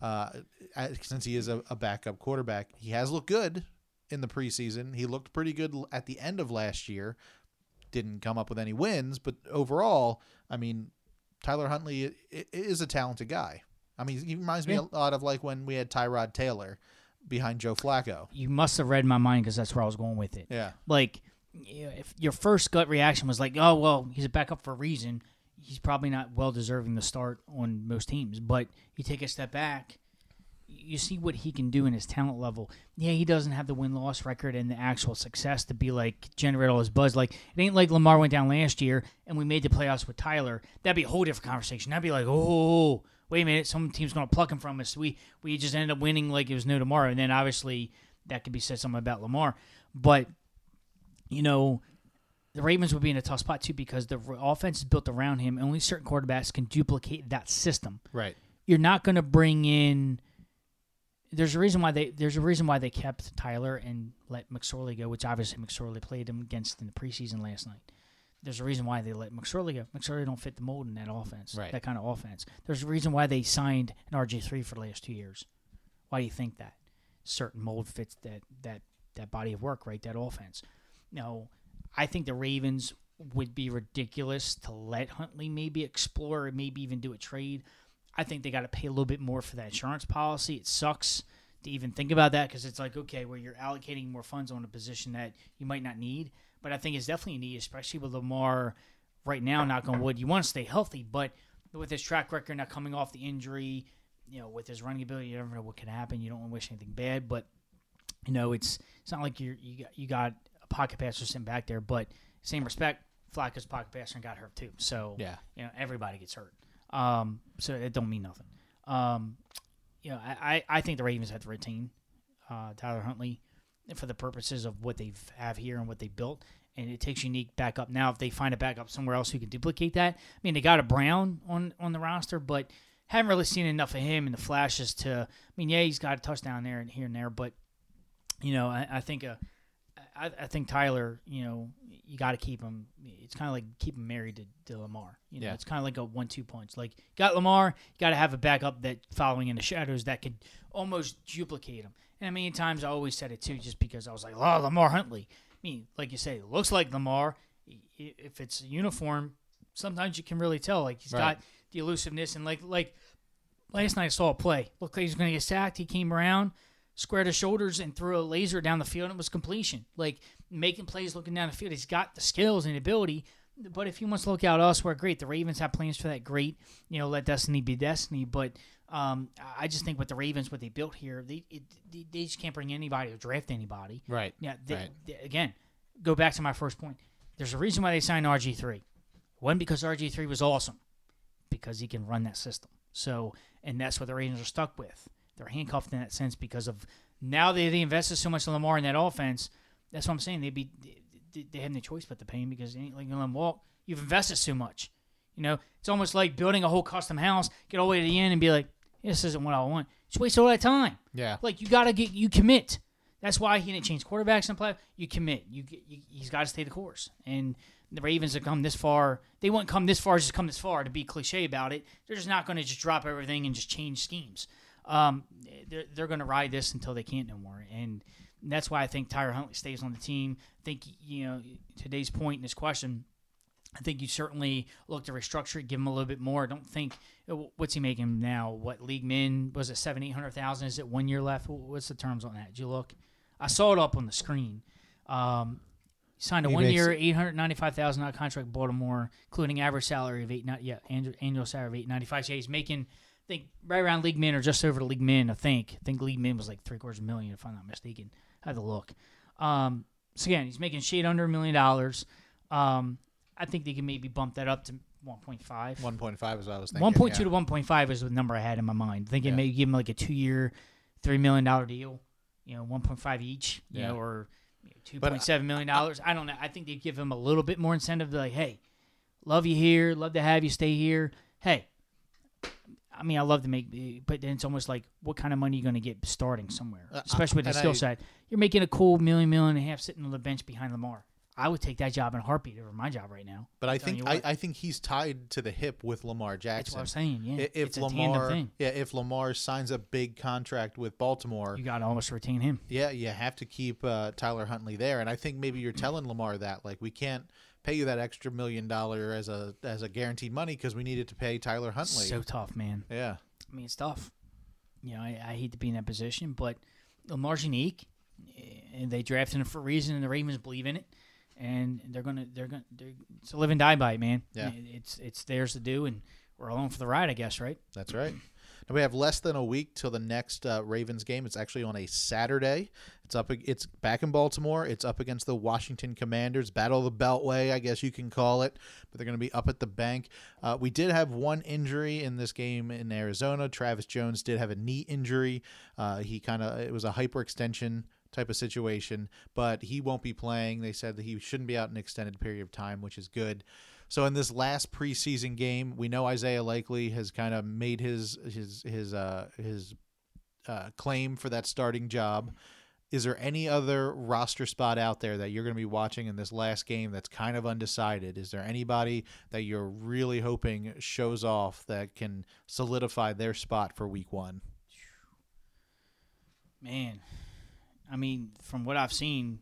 since he is a backup quarterback? He has looked good in the preseason. He looked pretty good at the end of last year. Didn't come up with any wins, but overall, I mean, Tyler Huntley is a talented guy. I mean, he reminds me a lot of like when we had Tyrod Taylor behind Joe Flacco.
You must have read my mind because that's where I was going with it.
Yeah.
Like, if your first gut reaction was like, oh, well, he's a backup for a reason, he's probably not well deserving to start on most teams. But you take a step back, you see what he can do in his talent level. Yeah, he doesn't have the win-loss record and the actual success to be like generate all his buzz. Like, it ain't like Lamar went down last year and we made the playoffs with Tyler. That'd be a whole different conversation. That'd be like, oh, wait a minute, some team's going to pluck him from us. We just ended up winning like it was no tomorrow. And then obviously that could be said something about Lamar. But, you know, the Ravens would be in a tough spot too because the offense is built around him. Only certain quarterbacks can duplicate that system.
Right.
You're not going to bring in. There's a reason why they kept Tyler and let McSorley go, which obviously McSorley played him against in the preseason last night. There's a reason why they let McSorley go. McSorley don't fit the mold in that offense,
right.
That kind of offense. There's a reason why they signed an RG3 for the last 2 years. Why do you think that? Certain mold fits that body of work, right? That offense. Now, I think the Ravens would be ridiculous to let Huntley maybe explore or maybe even do a trade. I think they got to pay a little bit more for that insurance policy. It sucks to even think about that because it's like, okay, where you're allocating more funds on a position that you might not need. But I think it's definitely a need, especially with Lamar right now, knock on wood. You want to stay healthy, but with his track record not coming off the injury, you know, with his running ability, you never know what can happen. You don't want to wish anything bad, but, you know, it's not like you got a pocket passer sitting back there. But same respect, Flacco's pocket passer got hurt too. So,
yeah,
you know, everybody gets hurt. So it don't mean nothing. You know, I think the Ravens have to retain Tyler Huntley for the purposes of what they have here and what they built, and it takes unique backup. Now, if they find a backup somewhere else who can duplicate that, I mean, they got a Brown on the roster, but haven't really seen enough of him in the flashes to. I mean, yeah, he's got a touchdown there and here and there, but you know, I think Tyler, you know, you got to keep him. It's kind of like keeping married to Lamar. You know, It's kind of like a 1-2 punch. Like, you got Lamar, you got to have a backup that following in the shadows that could almost duplicate him. And a million times I always said it too, just because I was like, oh, Lamar Huntley. I mean, like you say, it looks like Lamar. If it's a uniform, sometimes you can really tell. Like, he's got the elusiveness. And like last night I saw a play. Looked like he was going to get sacked. He came around, squared his shoulders, and threw a laser down the field, and it was completion. Like, making plays looking down the field. He's got the skills and ability. But if he wants to look out elsewhere, great. The Ravens have plans for that, great. You know, let destiny be destiny. But I just think with the Ravens, what they built here, they just can't bring anybody or draft anybody.
Right.
Yeah. Again, go back to my first point. There's a reason why they signed RG3. One, because RG3 was awesome, because he can run that system. So, and that's what the Ravens are stuck with. They're handcuffed in that sense because of now they invested so much in Lamar in that offense. That's what I'm saying. They have no choice but to pay him because they ain't like going to let him walk. You've invested so much. You know, it's almost like building a whole custom house, get all the way to the end and be like, this isn't what I want. Just waste all that time.
Yeah.
Like, you commit. That's why he didn't change quarterbacks in play. You commit. He's got to stay the course. And the Ravens have come this far. They won't come this far, just come this far to be cliche about it. They're just not going to just drop everything and just change schemes. They're going to ride this until they can't no more. And that's why I think Tyler Huntley stays on the team. I think, you know, today's point in this question, I think you certainly look to restructure it, give him a little bit more. I don't think, what's he making now? What, league min, was it $700,000-800,000? Is it 1 year left? What's the terms on that? Did you look? I saw it up on the screen. He signed a 1 year, $895,000 contract with Baltimore, including average salary of annual salary of $895,000. So he's making, I think, right around league min or just over the league min. I think league min was like $750,000 if I'm not mistaken. I had to look. So again, he's making shade under $1 million. I think they can maybe bump that up to 1.5.
1.5 is what I was thinking.
1.2 to 1.5 is the number I had in my mind. Thinking maybe give him like a 2-year, $3 million deal. You know, 1.5 each. You know, or $2.7 million. I don't know. I think they give him a little bit more incentive to like, hey, love you here, love to have you stay here. Hey, I mean, I love to make, but then it's almost like, what kind of money are you going to get starting somewhere, especially with the skill set? You're making a cool $1.5 million sitting on the bench behind Lamar. I would take that job in a heartbeat over my job right now.
But I think he's tied to the hip with Lamar Jackson.
That's what I'm saying. Yeah,
it's a tandem thing. Yeah, if Lamar signs a big contract with Baltimore,
you got to almost retain him.
Yeah, you have to keep Tyler Huntley there, and I think maybe you're telling Lamar that, like, we can't pay you that extra $1 million as a guaranteed money because we needed to pay Tyler Huntley.
So tough, man.
Yeah.
I mean, it's tough. You know, I hate to be in that position, but Lamar's unique, and they drafted him for a reason, and the Ravens believe in it, and they're gonna it's a live and die by it, man.
Yeah.
It's theirs to do, and we're along for the ride, I guess, right?
That's right. Now we have less than a week till the next Ravens game. It's actually on a Saturday. It's back in Baltimore. It's up against the Washington Commanders. Battle of the Beltway, I guess you can call it. But they're going to be up at the bank. We did have one injury in this game in Arizona. Travis Jones did have a knee injury. It was a hyperextension type of situation, but he won't be playing. They said that he shouldn't be out an extended period of time, which is good. So in this last preseason game, we know Isaiah Likely has kind of made his claim for that starting job. Is there any other roster spot out there that you're going to be watching in this last game that's kind of undecided? Is there anybody that you're really hoping shows off that can solidify their spot for week 1?
Man, I mean, from what I've seen,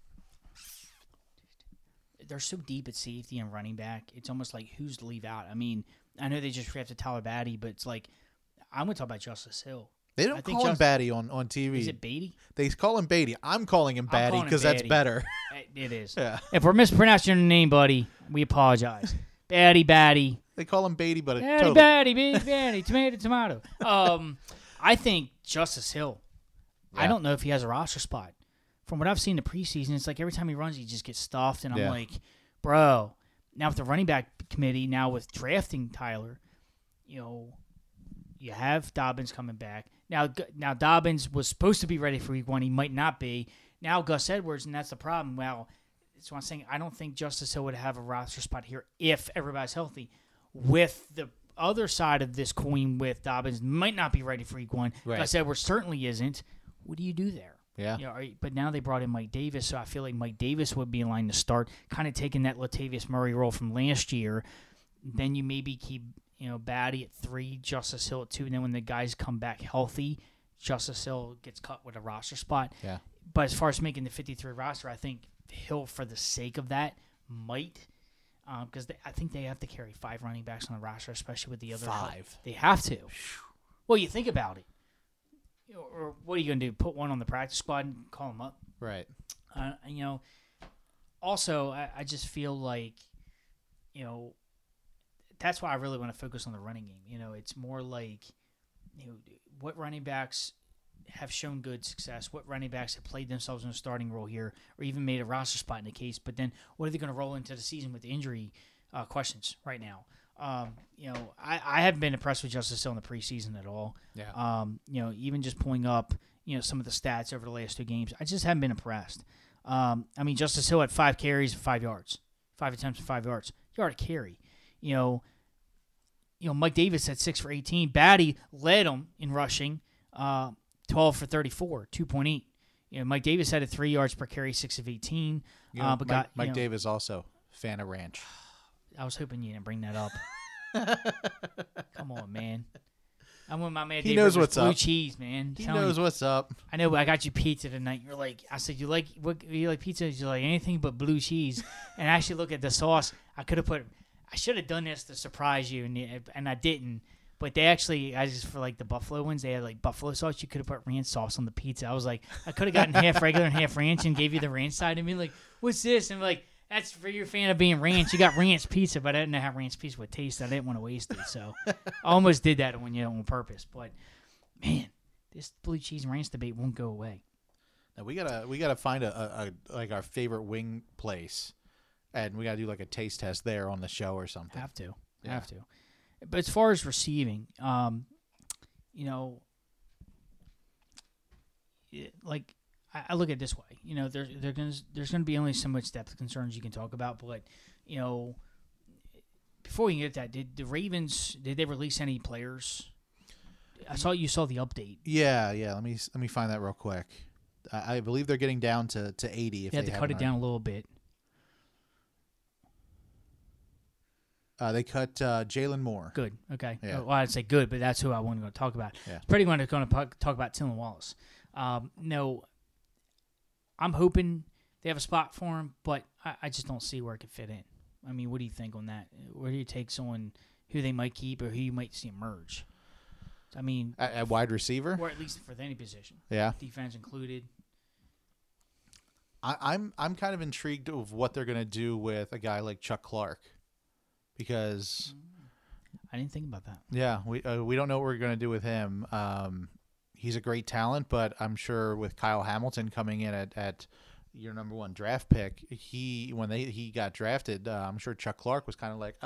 they're so deep at safety and running back. It's almost like who's to leave out. I mean, I know they just drafted Tyler Batty, but it's like I'm going to talk about Justice Hill.
They don't call him Batty on TV.
Is it Beatty?
They call him Beatty. I'm calling him Batty because that's better.
It is.
Yeah.
If we're mispronouncing your name, buddy, we apologize. Batty.
They call him Beatty, but
Batty, tomato. I think Justice Hill.
Yeah.
I don't know if he has a roster spot. From what I've seen in the preseason, it's like every time he runs, he just gets stuffed. And I'm like, bro, now with the running back committee, now with drafting Tyler, you have Dobbins coming back. Now Dobbins was supposed to be ready for week 1. He might not be. Now Gus Edwards, and that's the problem. Well, that's what I'm saying. I don't think Justice Hill would have a roster spot here if everybody's healthy. With the other side of this coin with Dobbins might not be ready for week 1.
Right.
Gus Edwards certainly isn't. What do you do there?
Yeah.
But now they brought in Mike Davis, so I feel like Mike Davis would be in line to start, kind of taking that Latavius Murray role from last year. Then you maybe keep Batty at 3, Justice Hill at 2, and then when the guys come back healthy, Justice Hill gets cut with a roster spot.
Yeah.
But as far as making the 53 roster, I think Hill, for the sake of that, might, because I think they have to carry 5 running backs on the roster, especially with the other
5.
They have to. Well, you think about it. Or what are you going to do? Put one on the practice squad and call him up?
Right.
Also, I just feel like, that's why I really want to focus on the running game. It's more like, what running backs have shown good success, what running backs have played themselves in a starting role here, or even made a roster spot in the case. But then what are they going to roll into the season with injury questions right now? I haven't been impressed with Justice Hill in the preseason at all.
Yeah.
Even just pulling up, some of the stats over the last 2 games, I just haven't been impressed. Justice Hill had 5 carries for 5 yards, 5 attempts for 5 yards, yard a carry. Mike Davis had 6 for 18. Batty led him in rushing, 12 for 34, 2.8. Mike Davis had 3 yards per carry, 6 of 18.
Mike Davis also fan of Ranch.
I was hoping you didn't bring that up. Come on, man. I'm with my man.
He knows what's up.
Blue cheese, man.
He knows what's up.
I know. But I got you pizza tonight. You're like, I said, you like pizza? You're like anything but blue cheese. And I actually look at the sauce. I should have done this to surprise you, and I didn't. But they actually, for like the buffalo ones, they had like buffalo sauce. You could have put ranch sauce on the pizza. I was like, I could have gotten half regular and half ranch and gave you the ranch side and be like, what's this? And like, that's for your fan of being ranch. You got ranch pizza, but I didn't know how ranch pizza would taste. I didn't want to waste it, so I almost did that on purpose. But man, this blue cheese and ranch debate won't go away.
Now we gotta find a like our favorite wing place, and we gotta do like a taste test there on the show or something.
Have to. But as far as receiving, like I look at it this way. There's gonna be only so much depth concerns you can talk about, but before we get that, did the Ravens release any players? You saw the update.
Yeah. Let me find that real quick. I believe they're getting down to 80. If
they had to cut it down a little bit.
They cut Jalen Moore.
Good. Okay.
Yeah.
Well, I'd say good, but that's who I wanted to talk about.
Yeah.
Pretty much going to talk about Tylan Wallace. No, I'm hoping they have a spot for him, but I just don't see where it could fit in. I mean, what do you think on that? Where do you take someone who they might keep or who you might see emerge? I mean,
at wide receiver,
or at least for any position, defense included.
I'm kind of intrigued of what they're going to do with a guy like Chuck Clark, because
I didn't think about that.
Yeah, we don't know what we're going to do with him. He's a great talent, but I'm sure with Kyle Hamilton coming in at your number 1 draft pick, when he got drafted, I'm sure Chuck Clark was kind of like,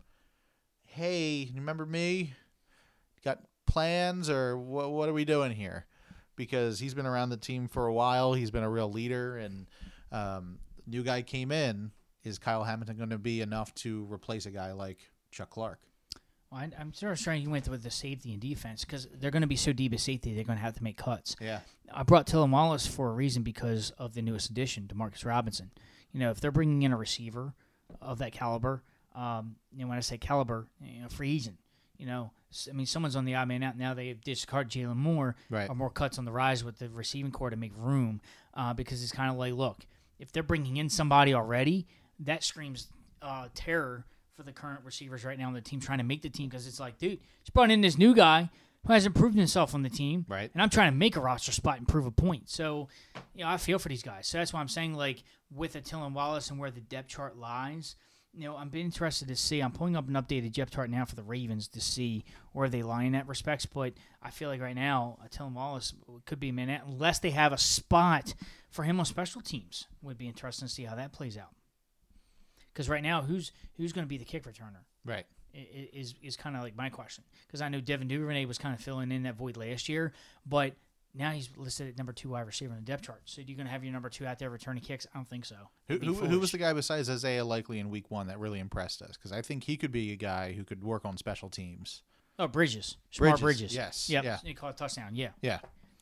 hey, you remember me? Got plans, or what are we doing here? Because he's been around the team for a while. He's been a real leader, and new guy came in. Is Kyle Hamilton going to be enough to replace a guy like Chuck Clark?
Well, I'm sort of trying you went with the safety and defense because they're going to be so deep at safety they're going to have to make cuts.
Yeah,
I brought Tillon Wallace for a reason because of the newest addition, Demarcus Robinson. If they're bringing in a receiver of that caliber, when I say caliber, free agent. I mean, someone's on the odd man out now. They discard Jalen Moore,
right?
Or more cuts on the rise with the receiving core to make room, because it's kind of like, look, if they're bringing in somebody already, that screams terror for the current receivers right now on the team trying to make the team, because it's like, dude, you brought in this new guy who hasn't proven himself on the team,
right?
And I'm trying to make a roster spot and prove a point. So, I feel for these guys. So that's why I'm saying, like, with a Tillon Wallace and where the depth chart lies, I'm being interested to see. I'm pulling up an updated depth chart now for the Ravens to see where they lie in that respects. But I feel like right now, Tillon Wallace could be a man, unless they have a spot for him on special teams. Would be interesting to see how that plays out. Because right now, who's going to be the kick returner?
Right.
Is kind of like my question. Because I know Devin Duvernay was kind of filling in that void last year, but now he's listed at number 2 wide receiver in the depth chart. So you're going to have your number 2 out there returning kicks? I don't think so.
Who was the guy besides Isaiah Likely in week 1 that really impressed us? Because I think he could be a guy who could work on special teams.
Oh, Bridges. Smart Bridges.
Yes.
Yep.
Yeah.
He caught a touchdown. Yeah.
Yeah.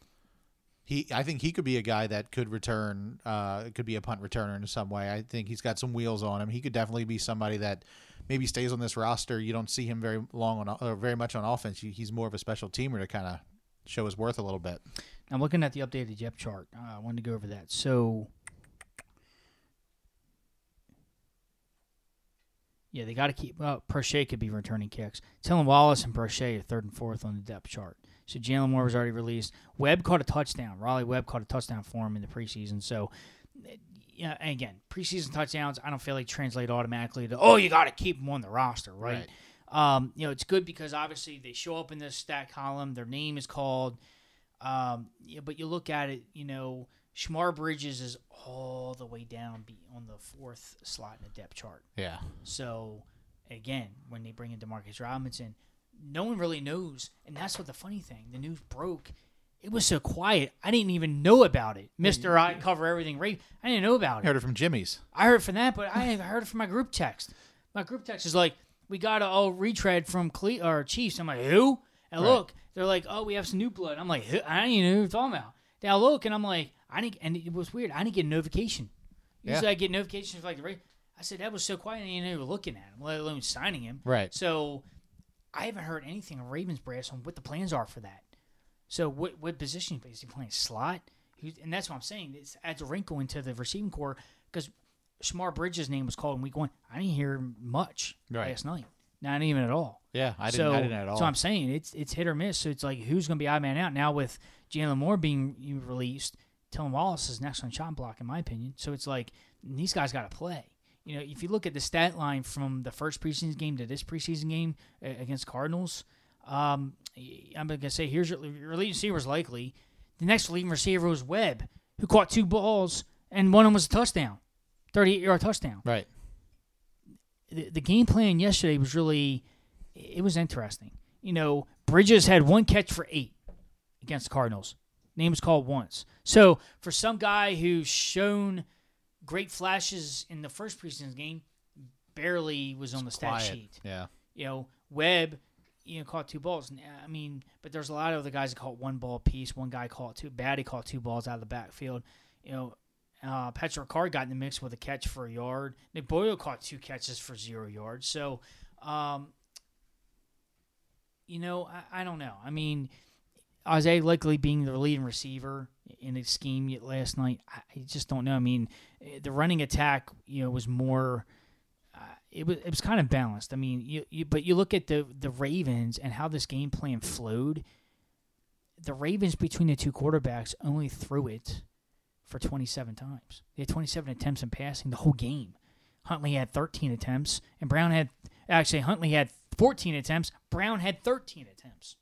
I think he could be a guy that could return, could be a punt returner in some way. I think he's got some wheels on him. He could definitely be somebody that maybe stays on this roster. You don't see him very much on offense. He's more of a special teamer to kind of show his worth a little bit.
I'm looking at the updated depth chart. I wanted to go over that. So, yeah, they got to keep. Prochet could be returning kicks. Tillon Wallace and Prochet are 3rd and 4th on the depth chart. So Jalen Moore was already released. Webb caught a touchdown. Raleigh Webb caught a touchdown for him in the preseason. So, yeah, and again, preseason touchdowns, I don't feel like translate automatically to, you got to keep them on the roster, right? It's good because obviously they show up in the stat column. Their name is called. But you look at it, Shmar Bridges is all the way down on the 4th slot in the depth chart.
Yeah.
So, again, when they bring in Demarcus Robinson, no one really knows. And that's what the funny thing. The news broke. It was so quiet. I didn't even know about it. Mr. I cover everything. I didn't know about it.
Heard it from Jimmy's.
I heard from that, but I heard it from my group text. My group text is like, we got a retread from Chiefs. I'm like, who? And look, they're like, we have some new blood. I'm like, I didn't even know who you're talking about. Then I look, and I'm like, and it was weird. I didn't get a notification. Usually I get notifications for like the Ravens. I said, that was so quiet. I didn't even know you were looking at him, let alone signing him.
Right.
So I haven't heard anything on Ravens brass on what the plans are for that. So what position is he playing? Slot? And that's what I'm saying. It adds a wrinkle into the receiving core because Shmar Bridges' name was called in week 1. I didn't hear much last night. Not even at all.
Yeah, I didn't at all.
So I'm saying it's hit or miss. So it's like, who's going to be odd man out? Now with Jalen Moore being released, Tillon Wallace is next on shot block, in my opinion. So it's like, these guys got to play. If you look at the stat line from the first preseason game to this preseason game against Cardinals, I'm going to say, here's your leading receiver was Likely. The next leading receiver was Webb, who caught 2 balls, and one of them was a touchdown, 38-yard touchdown.
Right.
The game plan yesterday was it was interesting. Bridges had 1 catch for 8 against the Cardinals. Name was called once. So for some guy who's shown great flashes in the first preseason game, barely was on the stat sheet.
Yeah.
Webb, caught 2 balls. I mean, but there's a lot of other guys that caught 1 ball apiece. One guy caught 2. Batty caught 2 balls out of the backfield. Patrick Ricard got in the mix with a catch for a yard. Nick Boyle caught 2 catches for 0 yards. So, I don't know. I mean, Isaiah likely being the leading receiver in the scheme last night, I just don't know. I mean, the running attack, was more. It was kind of balanced. I mean, but you look at the Ravens and how this game plan flowed. The Ravens between the two quarterbacks only threw it for 27 times. They had 27 attempts in passing the whole game. Huntley had 13 attempts, and Huntley had 14 attempts. Brown had 13 attempts.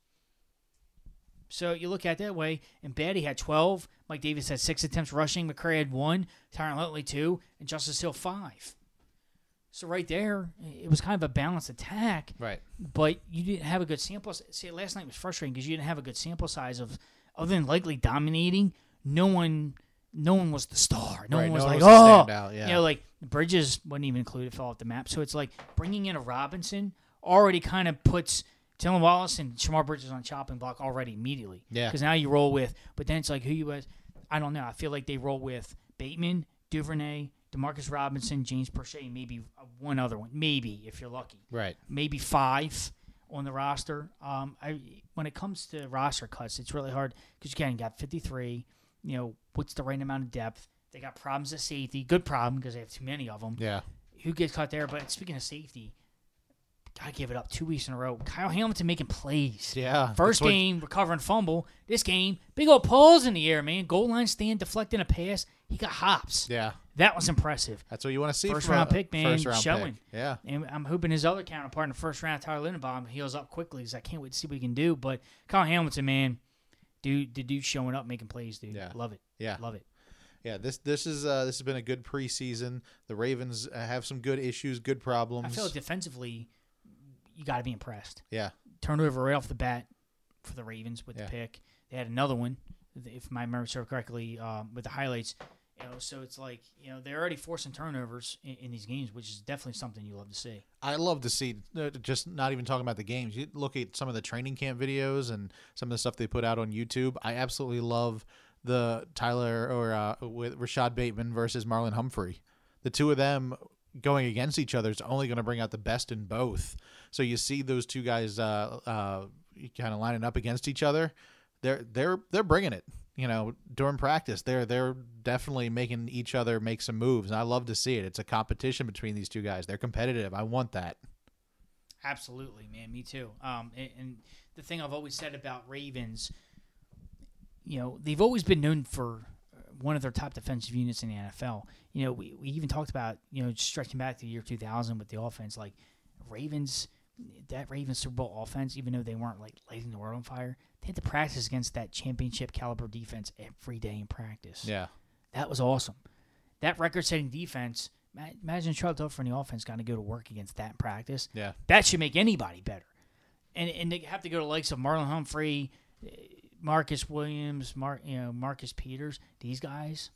So you look at it that way, and Batty had 12. Mike Davis had 6 attempts rushing. McCray had 1. Tyron Huntley 2. And Justice Hill 5. So right there, it was kind of a balanced attack.
Right.
But you didn't have a good sample. See, last night was frustrating because you didn't have a good sample size of, other than likely dominating, no one was the star. No one was like,
standout, yeah.
Like Bridges wasn't even included, fell off the map. So it's like bringing in a Robinson already kind of puts Dylan Wallace and Shamar Bridges on chopping block already immediately.
Yeah.
Because now you roll with, but then it's like who you was. I don't know. I feel like they roll with Bateman, Duvernay, Demarcus Robinson, James Prochet, maybe one other one. Maybe, if you're lucky.
Right.
Maybe 5 on the roster. When it comes to roster cuts, it's really hard because, again, you got 53. What's the right amount of depth? They got problems at safety. Good problem because they have too many of them.
Yeah.
Who gets cut there? But speaking of safety, got to give it up 2 weeks in a row. Kyle Hamilton making plays.
Yeah.
First game, recovering fumble. This game, big old pulls in the air, man. Goal line stand, deflecting a pass. He got hops.
Yeah.
That was impressive.
That's what you want to see.
First-round pick, man,
First-round
showing.
pick. Yeah.
And I'm hoping his other counterpart in the first round, Tyler Lindenbaum, heals up quickly because I can't wait to see what he can do. But Kyle Hamilton, man, the dude showing up, making plays, dude.
Yeah.
Love it.
Yeah.
Love it.
Yeah, this has been a good preseason. The Ravens have some good issues, good problems.
I feel like defensively, you got to be impressed.
Yeah.
Turnover right off the bat for the Ravens with the pick. They had another one, if my memory serves correctly, with the highlights. So it's like, they're already forcing turnovers in these games, which is definitely something you love to see.
I love to see, just not even talking about the games. You look at some of the training camp videos and some of the stuff they put out on YouTube. I absolutely love the with Rashad Bateman versus Marlon Humphrey. The two of them going against each other is only going to bring out the best in both. So you see those two guys kind of lining up against each other. They're bringing it. During practice, they're definitely making each other make some moves, and I love to see it. It's a competition between these two guys. They're competitive. I want that.
Absolutely, man. Me too. And the thing I've always said about Ravens, they've always been known for one of their top defensive units in the NFL. We even talked about, stretching back to the year 2000 with the offense, like that Ravens Super Bowl offense, even though they weren't like lighting the world on fire, they had to practice against that championship caliber defense every day in practice.
Yeah.
That was awesome. That record-setting defense, imagine Charlotte Dover and the offense got to go to work against that in practice.
Yeah.
That should make anybody better. And they have to go to the likes of Marlon Humphrey, Marcus Williams, Marcus Peters. These guys,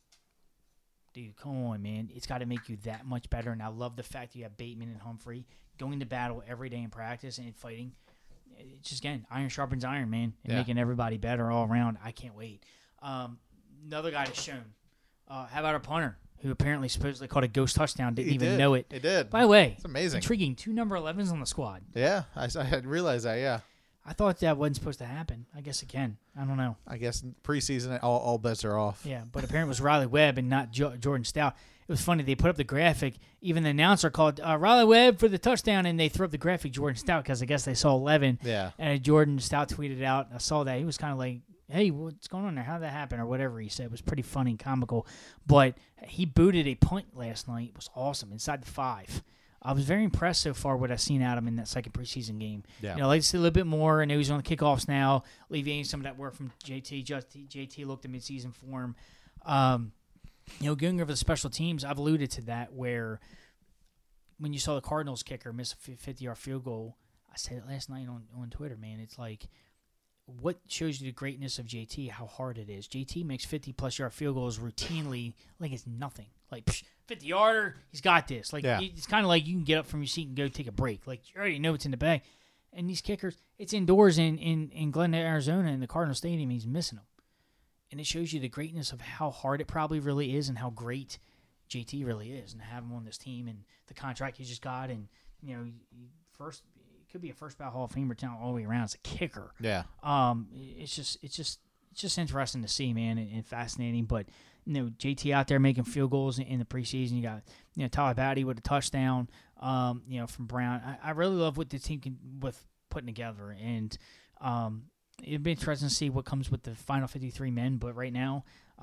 dude, come on, man. It's got to make you that much better. And I love the fact that you have Bateman and Humphrey going to battle every day in practice and fighting. It's just, again, iron sharpens iron, man, and making everybody better all around. I can't wait. Another guy that's shown. How about our punter, who apparently supposedly caught a ghost touchdown, didn't even know it.
He did.
By the way,
it's amazing.
Intriguing. 2 number 11s on the squad.
Yeah, I had realized that, yeah.
I thought that wasn't supposed to happen. I guess it can. I don't know.
I guess preseason, all bets are off.
Yeah, but apparently it was Riley Webb and not Jordan Stout. It was funny. They put up the graphic. Even the announcer called Riley Webb for the touchdown, and they threw up the graphic Jordan Stout because I guess they saw 11.
Yeah.
And Jordan Stout tweeted out. I saw that. He was kind of like, hey, what's going on there? How did that happen? Or whatever he said. It was pretty funny and comical. But he booted a punt last night. It was awesome. Inside the 5. I was very impressed so far what I've seen out of him in that second preseason game.
Yeah.
I'd like to see a little bit more. I know he's on the kickoffs now, alleviating some of that work from JT. JT looked at midseason form. Going over the special teams, I've alluded to that where when you saw the Cardinals kicker miss a 50-yard field goal, I said it last night on Twitter, man. It's like, what shows you the greatness of JT, how hard it is. JT makes 50-plus yard field goals routinely like it's nothing. Like, 50-yarder, he's got this. Like, It's kind of like you can get up from your seat and go take a break. Like, you already know it's in the bag. And these kickers, it's indoors in Glendale, Arizona, in the Cardinal Stadium, and he's missing them. And it shows you the greatness of how hard it probably really is and how great JT really is. And to have him on this team and the contract he just got and, first could be a first ballot Hall of Famer talent all the way around as a kicker.
Yeah.
It's just interesting to see, man, and fascinating. But JT out there making field goals in the preseason. You got Tyler Batty with a touchdown. From Brown. I really love what the team can with putting together, and it'd be interesting to see what comes with the final 53 men. But right now,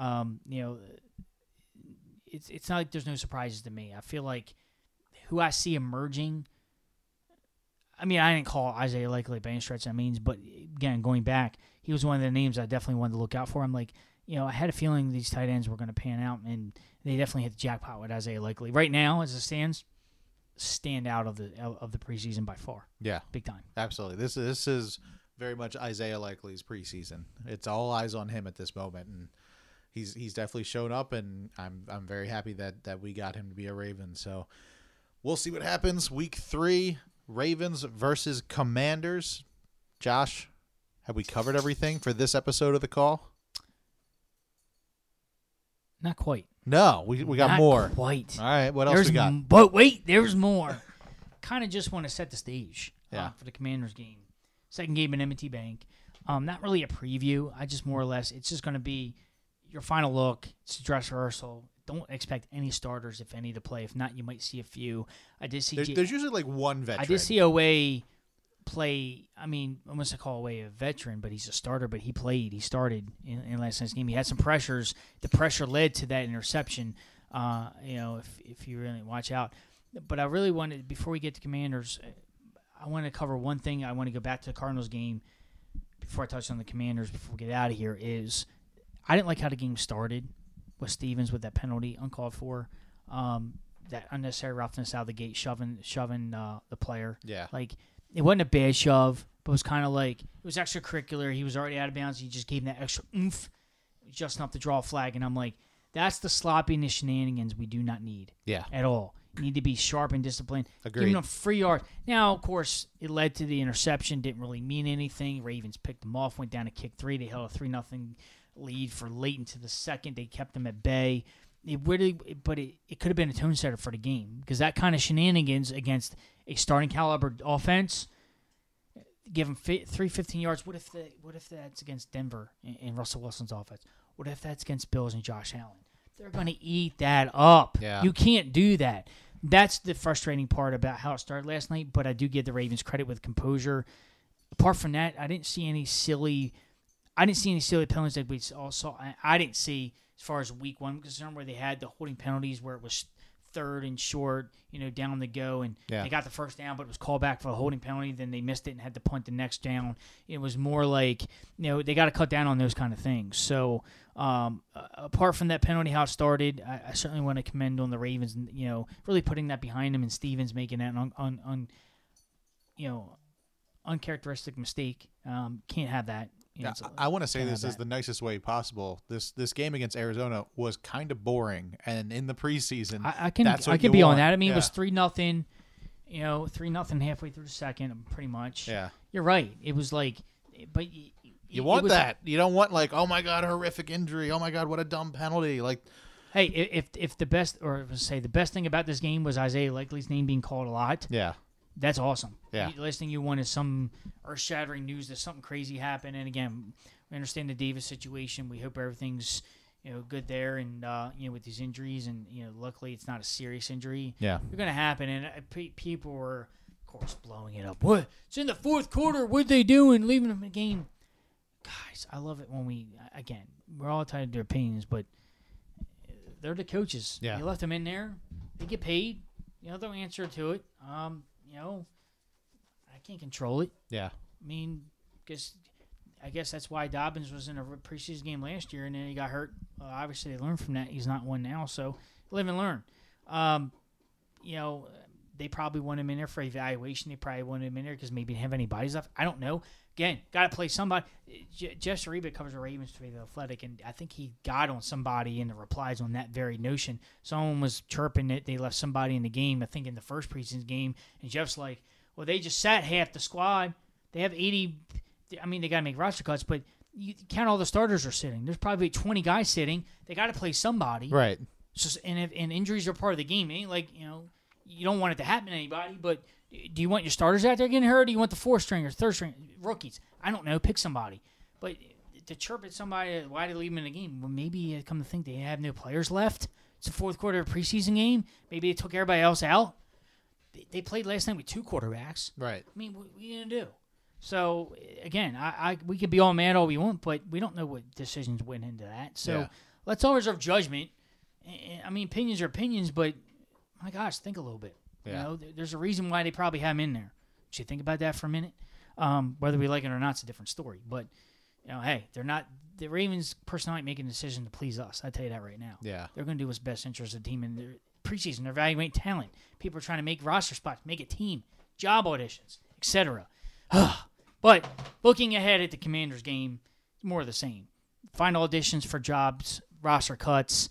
it's not like there's no surprises to me. I feel like who I see emerging. I mean, I didn't call Isaiah Likely by any stretch that means, but again, going back, he was one of the names I definitely wanted to look out for. I'm like, I had a feeling these tight ends were going to pan out, and they definitely hit the jackpot with Isaiah Likely. Right now, as it stands, stand out of the preseason by far.
Yeah,
big time.
Absolutely. This is very much Isaiah Likely's preseason. It's all eyes on him at this moment, and he's definitely shown up, and I'm very happy that we got him to be a Raven. So we'll see what happens. Week 3, Ravens versus Commanders. Josh, have we covered everything for this episode of The Call?
Not quite.
No, we got
Not
more.
Quite.
All right, what else we got?
But wait, there's more. Kind of just want to set the stage for the Commanders game. Second game in M&T Bank. Not really a preview. I just more or less, it's just going to be your final look. It's a dress rehearsal. Don't expect any starters, if any, to play. If not, you might see a few. I did see.
There's usually like one veteran.
I did see Oweh play. I mean, I must call Oweh a veteran, but he's a starter. But he played. He started in last night's game. He had some pressures. The pressure led to that interception. If you really watch out. But I really wanted, before we get to Commanders, I want to cover one thing. I want to go back to the Cardinals game before I touch on the Commanders. Before we get out of here, is I didn't like how the game started with Stevens with that penalty uncalled for, that unnecessary roughness out of the gate, shoving the player.
Yeah,
like it wasn't a bad shove, but it was kind of like it was extracurricular. He was already out of bounds. He just gave him that extra oomph, just enough to draw a flag. And I'm like, that's the sloppiness shenanigans we do not need.
Yeah,
at all. You need to be sharp and disciplined.
Agreed.
Giving them free yard. Now, of course, it led to the interception. Didn't really mean anything. Ravens picked them off. Went down to kick 3. They held a 3-0 lead for late into the second. They kept them at bay. It could have been a tone setter for the game, because that kind of shenanigans against a starting caliber offense, give them 15 yards. What if that's against Denver and Russell Wilson's offense? What if that's against Bills and Josh Allen? They're going to eat that up.
Yeah.
You can't do that. That's the frustrating part about how it started last night, but I do give the Ravens credit with composure. Apart from that, I didn't see any silly penalties like we all saw. I didn't see, as far as week 1 concerned, where they had the holding penalties where it was 3rd and short, down the go, and they got the first down, but it was called back for a holding penalty. Then they missed it and had to punt the next down. It was more like, they got to cut down on those kind of things. So apart from that penalty, how it started, I certainly want to commend on the Ravens, really putting that behind them, and Stevens making that uncharacteristic mistake. Can't have that.
I want to say this is the nicest way possible. This game against Arizona was kind of boring, and in the preseason,
I can be on that. I mean, it was 3-0, 3-0 halfway through the second, pretty much.
Yeah,
you're right. It was like, but
you want that. You don't want like, oh my god, horrific injury. Oh my god, what a dumb penalty. Like,
hey, if the best, or say the best thing about this game was Isaiah Likely's name being called a lot.
Yeah.
That's awesome.
Yeah.
The last thing you want is some earth-shattering news that something crazy happened. And again, we understand the Davis situation. We hope everything's good there, and with these injuries, and luckily it's not a serious injury.
Yeah,
they're going to happen. And people were, of course, blowing it up. What? It's in the 4th quarter. What'd they doing? Leaving them in the game. Guys, I love it when we're all entitled to their opinions, but they're the coaches.
Yeah,
you left them in there. They get paid. They'll answer to it. I can't control it.
Yeah.
I mean, I guess that's why Dobbins was in a preseason game last year, and then he got hurt. Obviously, they learned from that. He's not one now, so live and learn. They probably want him in there for evaluation. They probably want him in there because maybe they didn't have any bodies left. I don't know. Again, got to play somebody. Jeff Zariba covers the Ravens for The Athletic, and I think he got on somebody in the replies on that very notion. Someone was chirping that they left somebody in the game, I think in the first preseason game, and Jeff's like, well, they just sat half the squad. They have 80. I mean, they got to make roster cuts, but you count all the starters are sitting. There's probably 20 guys sitting. They got to play somebody.
Right.
It's just, and injuries are part of the game. It ain't like, you don't want it to happen to anybody, but Do you want your starters out there getting hurt? Or do you want the 4th string or 3rd string rookies? I don't know. Pick somebody. But to chirp at somebody, why they leave them in the game? Well, maybe come to think they have no players left. It's the 4th quarter of a preseason game. Maybe they took everybody else out. They played last night with 2 quarterbacks.
Right.
I mean, what are you going to do? So, again, we could be all mad all we want, but we don't know what decisions went into that. So let's all reserve judgment. I mean, opinions are opinions, but, my gosh, think a little bit. Yeah. You know, there's a reason why they probably have him in there. Should you think about that for a minute? Whether we like it or not, it's a different story. But, you know, hey, they're not – the Ravens' personnel ain't making a decision to please us. I tell you that right now.
Yeah.
They're going to do what's best interest of the team in their preseason. They're evaluating talent. People are trying to make roster spots, make a team, job auditions, etc. But looking ahead at the Commanders game, more of the same. Final auditions for jobs, roster cuts.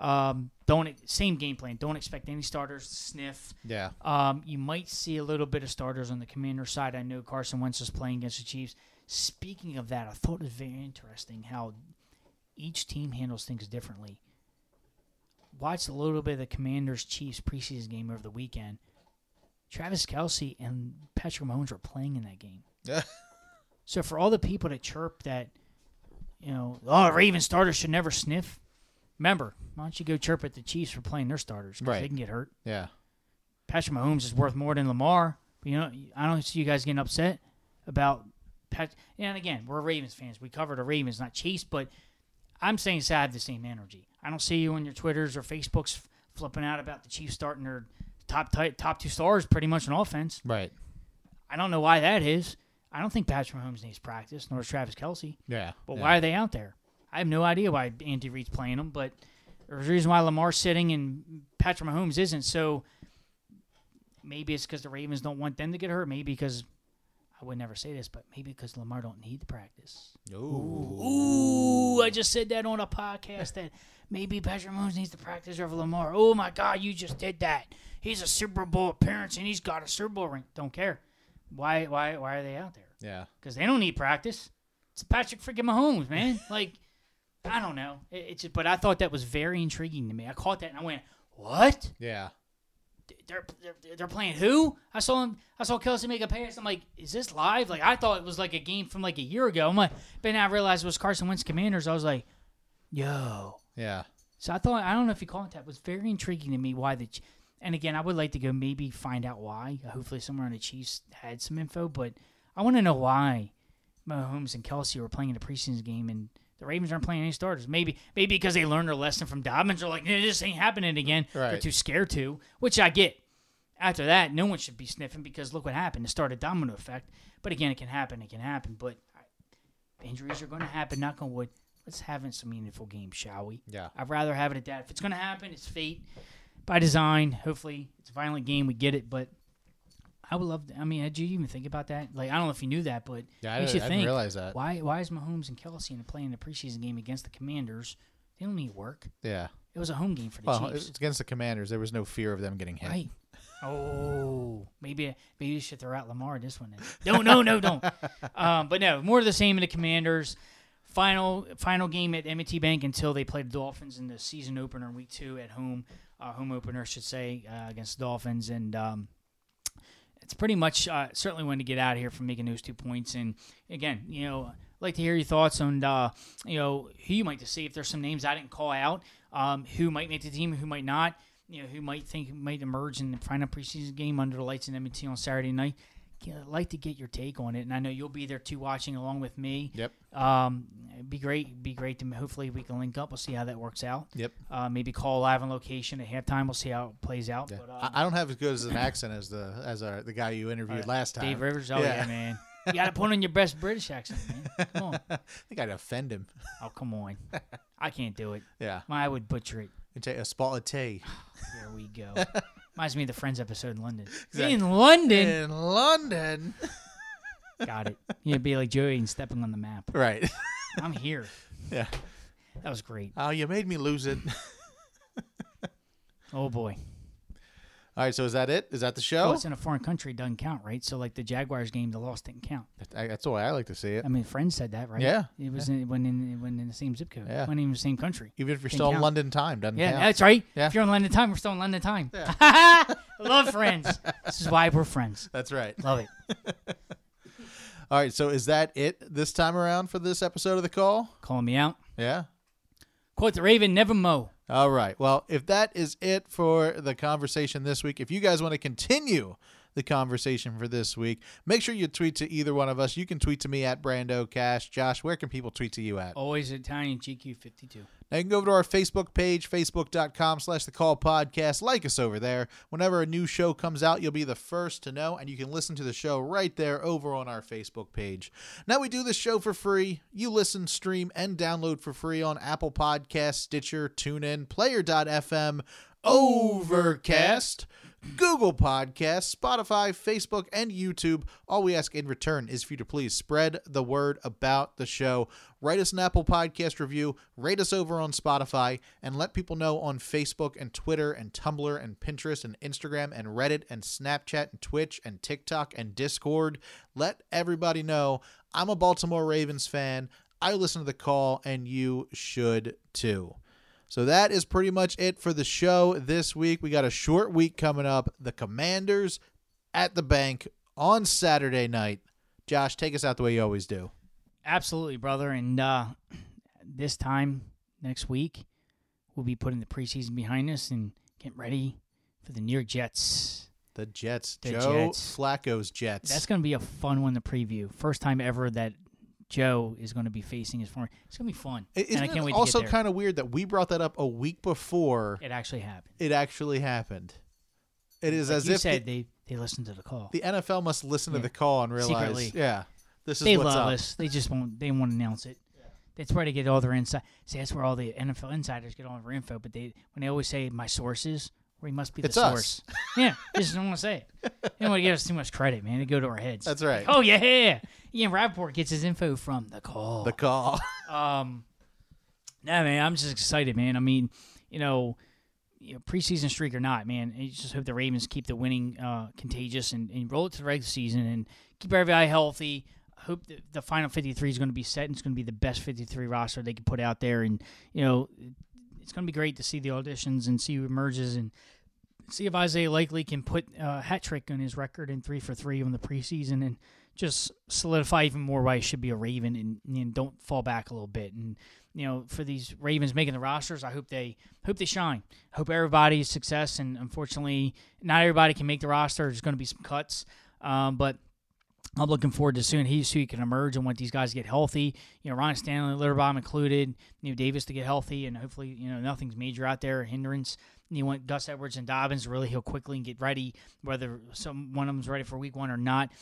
Same game plan. Don't expect any starters to sniff.
Yeah.
You might see a little bit of starters on the Commanders side. I know Carson Wentz is playing against the Chiefs. Speaking of that, I thought it was very interesting how each team handles things differently. Watched a little bit of the Commanders-Chiefs preseason game over the weekend. Travis Kelce and Patrick Mahomes were playing in that game. Yeah. So for all the people that chirp that, you know, Ravens starters should never sniff, remember, why don't you go chirp at the Chiefs for playing their starters? Because they can get hurt.
Yeah.
Patrick Mahomes is worth more than Lamar. But, you know, I don't see you guys getting upset about Pat. And again, we're Ravens fans. We cover the Ravens, not Chiefs. But I'm saying it's have the same energy. I don't see you on your Twitters or Facebooks flipping out about the Chiefs starting their top 2 stars pretty much on offense.
Right.
I don't know why that is. I don't think Patrick Mahomes needs practice, nor does Travis Kelce.
Yeah.
But why are they out there? I have no idea why Andy Reid's playing them, but there's a reason why Lamar's sitting and Patrick Mahomes isn't. So maybe it's because the Ravens don't want them to get hurt. Maybe because, I would never say this, but maybe because Lamar don't need the practice. Ooh, I just said that on a podcast that maybe Patrick Mahomes needs the practice over Lamar. Oh, my God, you just did that. He's a Super Bowl appearance, and he's got a Super Bowl ring. Don't care. Why are they out there?
Yeah.
Because they don't need practice. It's Patrick freaking Mahomes, man. Like, I don't know. But I thought that was very intriguing to me. I caught that and I went, "What?
Yeah.
They're playing who?" I saw Kelce make a pass. I'm like, "Is this live?" Like, I thought it was like a game from like a year ago. I'm like, but now I realized it was Carson Wentz Commanders. I was like, "Yo."
Yeah.
So I don't know if you caught that. It was very intriguing to me why and again, I would like to go maybe find out why. Hopefully somewhere on the Chiefs had some info, but I want to know why Mahomes and Kelce were playing in the preseason game and the Ravens aren't playing any starters. Maybe because they learned their lesson from Dobbins. They're like, this ain't happening again.
Right.
They're too scared to, which I get. After that, no one should be sniffing because look what happened. It started a domino effect. But again, it can happen. But injuries are going to happen. Knock on wood. Let's have some meaningful games, shall we?
Yeah.
I'd rather have it at that. If it's going to happen, it's fate. By design, hopefully it's a violent game. We get it, but I would love to. I mean, did you even think about that? Like, I don't know if you knew that, but
I didn't realize that.
Why is Mahomes and Kelce playing the preseason game against the Commanders? They don't need work.
Yeah.
It was a home game for the Chiefs.
It's against the Commanders. There was no fear of them getting hit.
Right. Oh, maybe you should throw out Lamar this one. Then. No, don't. But no, more of the same in the Commanders. Final game at M&T Bank until they play the Dolphins in the season opener in Week 2 at home. Home opener, I should say, against the Dolphins. And it's pretty much certainly wanted to get out of here from making those 2 points. And, again, I'd like to hear your thoughts on, who you might to see if there's some names I didn't call out, who might make the team, who might not, who might emerge in the final preseason game under the lights in M&T on Saturday night. I'd like to get your take on it, and I know you'll be there too, watching along with me.
Yep.
It'd be great to hopefully we can link up. We'll see how that works out.
Yep.
Maybe call live on location at halftime. We'll see how it plays out.
Yeah.
But,
I don't have as good as an accent as the guy you interviewed last time.
Dave Rivers. Oh yeah, man. You got to put on your best British accent, man. Come on.
I think I'd offend him.
Oh, come on. I can't do it.
Yeah.
I would butcher it.
And take a spot of tea.
Here we go. Reminds me of the Friends episode in London.
Exactly.
In London.
In London.
Got it. You'd be like Joey and stepping on the map.
Right.
I'm here.
Yeah.
That was great.
Oh, you made me lose it.
Oh, boy.
All right, so is that it? Is that the show?
Well, it's in a foreign country. It doesn't count, right? So, like the Jaguars game, the loss didn't count.
That's the way I like to see it.
I mean, Friends said that, right?
Yeah.
It was when in the same zip code.
Yeah.
When in the same country.
Even if you're still in London time, doesn't count.
Yeah, that's right.
Yeah.
If you're in London time, we're still in London time.
Yeah.
I love Friends. This is why we're friends.
That's right.
Love it.
All right, so is that it this time around for this episode of The Call?
Calling me out.
Yeah.
Quote the Raven, never mow.
All right. Well, if that is it for the conversation this week, if you guys want to continue the conversation for this week, make sure you tweet to either one of us. You can tweet to me at Brando Cash. Josh, where can people tweet to you at?
Always Italian GQ52.
Now you can go over to our Facebook page, facebook.com/The Call Podcast. Like us over there. Whenever a new show comes out, you'll be the first to know, and you can listen to the show right there over on our Facebook page. Now we do this show for free. You listen, stream, and download for free on Apple Podcasts, Stitcher, TuneIn, Player.fm, Overcast, Google Podcasts, Spotify, Facebook, and YouTube. All we ask in return is for you to please spread the word about the show. Write us an Apple Podcast review, rate us over on Spotify, and let people know on Facebook and Twitter and Tumblr and Pinterest and Instagram and Reddit and Snapchat and Twitch and TikTok and Discord. Let everybody know I'm a Baltimore Ravens fan. I listen to The Call, and you should too. So that is pretty much it for the show this week. We got a short week coming up. The Commanders at the Bank on Saturday night. Josh, take us out the way you always do.
Absolutely, brother. And this time next week, we'll be putting the preseason behind us and getting ready for the New York Jets.
The Jets.
The
Joe
Jets.
Flacco's Jets.
That's going to be a fun one to preview. First time ever that Joe is going to be facing his former. It's going to be fun.
Isn't it also kind of weird that we brought that up a week before
it actually happened?
It actually happened. It is
like
as
you
if
said they listened to the call.
The NFL must listen to the call and realize,
secretly.
Yeah, this is
they
what's
love
up.
us. They just won't. They won't announce it. Yeah. That's where they get all their insight. See, that's where all the NFL insiders get all their info. But when they always say my sources, we must be the source. Yeah, they just don't want to say it. They don't want to give us too much credit, man. They go to our heads.
That's right.
Like, oh yeah, Ian Rappaport gets his info from the call.
The call.
Nah, man, I'm just excited, man. I mean, preseason streak or not, man, I just hope the Ravens keep the winning contagious and roll it to the regular season and keep everybody healthy. I hope the final 53 is going to be set and it's going to be the best 53 roster they can put out there. And, it's going to be great to see the auditions and see who emerges and see if Isaiah Likely can put a hat trick on his record in 3 for 3 on the preseason and just solidify even more why he should be a Raven and don't fall back a little bit. And, for these Ravens making the rosters, I hope they shine. I hope everybody's success. And unfortunately, not everybody can make the roster. There's going to be some cuts. But I'm looking forward to soon he can emerge and want these guys to get healthy. Ron Stanley, Litterbaum included, Davis to get healthy, and hopefully, nothing's major out there, hindrance. And you want Gus Edwards and Dobbins to really heal quickly and get ready, whether one of them's ready for week 1 or not.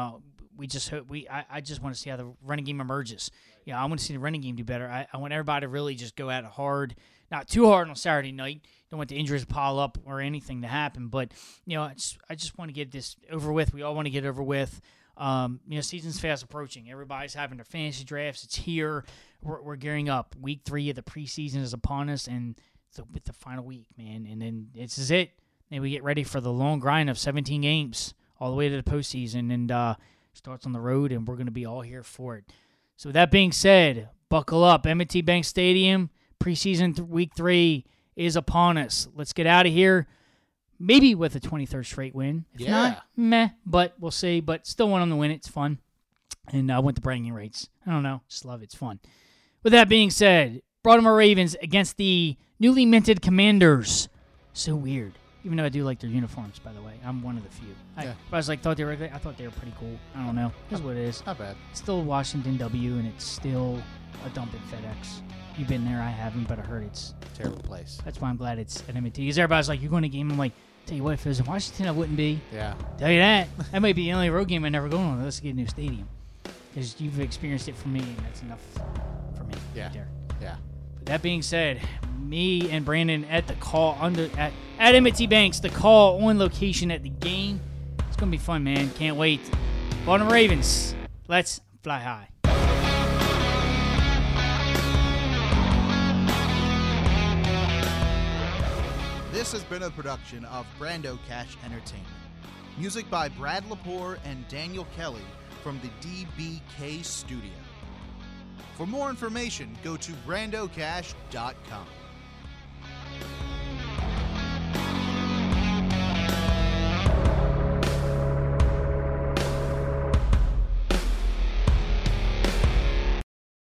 We just hope I just want to see how the running game emerges. I want to see the running game do better. I want everybody to really just go at it hard, not too hard on Saturday night. Don't want the injuries to pile up or anything to happen. But I just want to get this over with. We all want to get it over with. Season's fast approaching. Everybody's having their fantasy drafts. It's here. We're gearing up. Week 3 of the preseason is upon us, and with the final week, man. And then this is it. Then we get ready for the long grind of 17 games all the way to the postseason, and starts on the road, and we're going to be all here for it. So with that being said, buckle up. M&T Bank Stadium, preseason week 3 is upon us. Let's get out of here. Maybe with a 23rd straight win. If not, meh, but we'll see. But still want them to win it. It's fun. And I went to bragging rights. I don't know. Just love it. It's fun. With that being said, Baltimore Ravens against the newly minted Commanders. So weird. Even though I do like their uniforms, by the way. I'm one of the few. I thought they were pretty cool. I don't know. That's what it is.
Not bad.
It's still Washington W, and it's still a dump at FedEx. You've been there. I haven't, but I heard it's
terrible place.
That's why I'm glad it's at M&T. Because everybody's like, you're going to game? I'm like, tell you what, if it was in Washington, I wouldn't be.
Yeah.
Tell you that. That might be the only road game I never go on unless I get a new stadium. Because you've experienced it for me, and that's enough for me.
Yeah.
Right there.
Yeah.
But that being said, me and Brandon at the call at M&T Banks, the call on location at the game. It's going to be fun, man. Can't wait. Baltimore Ravens, let's fly high.
This has been a production of Brando Cash Entertainment. Music by Brad Lepore and Daniel Kelly from the DBK Studio. For more information, go to brandocash.com.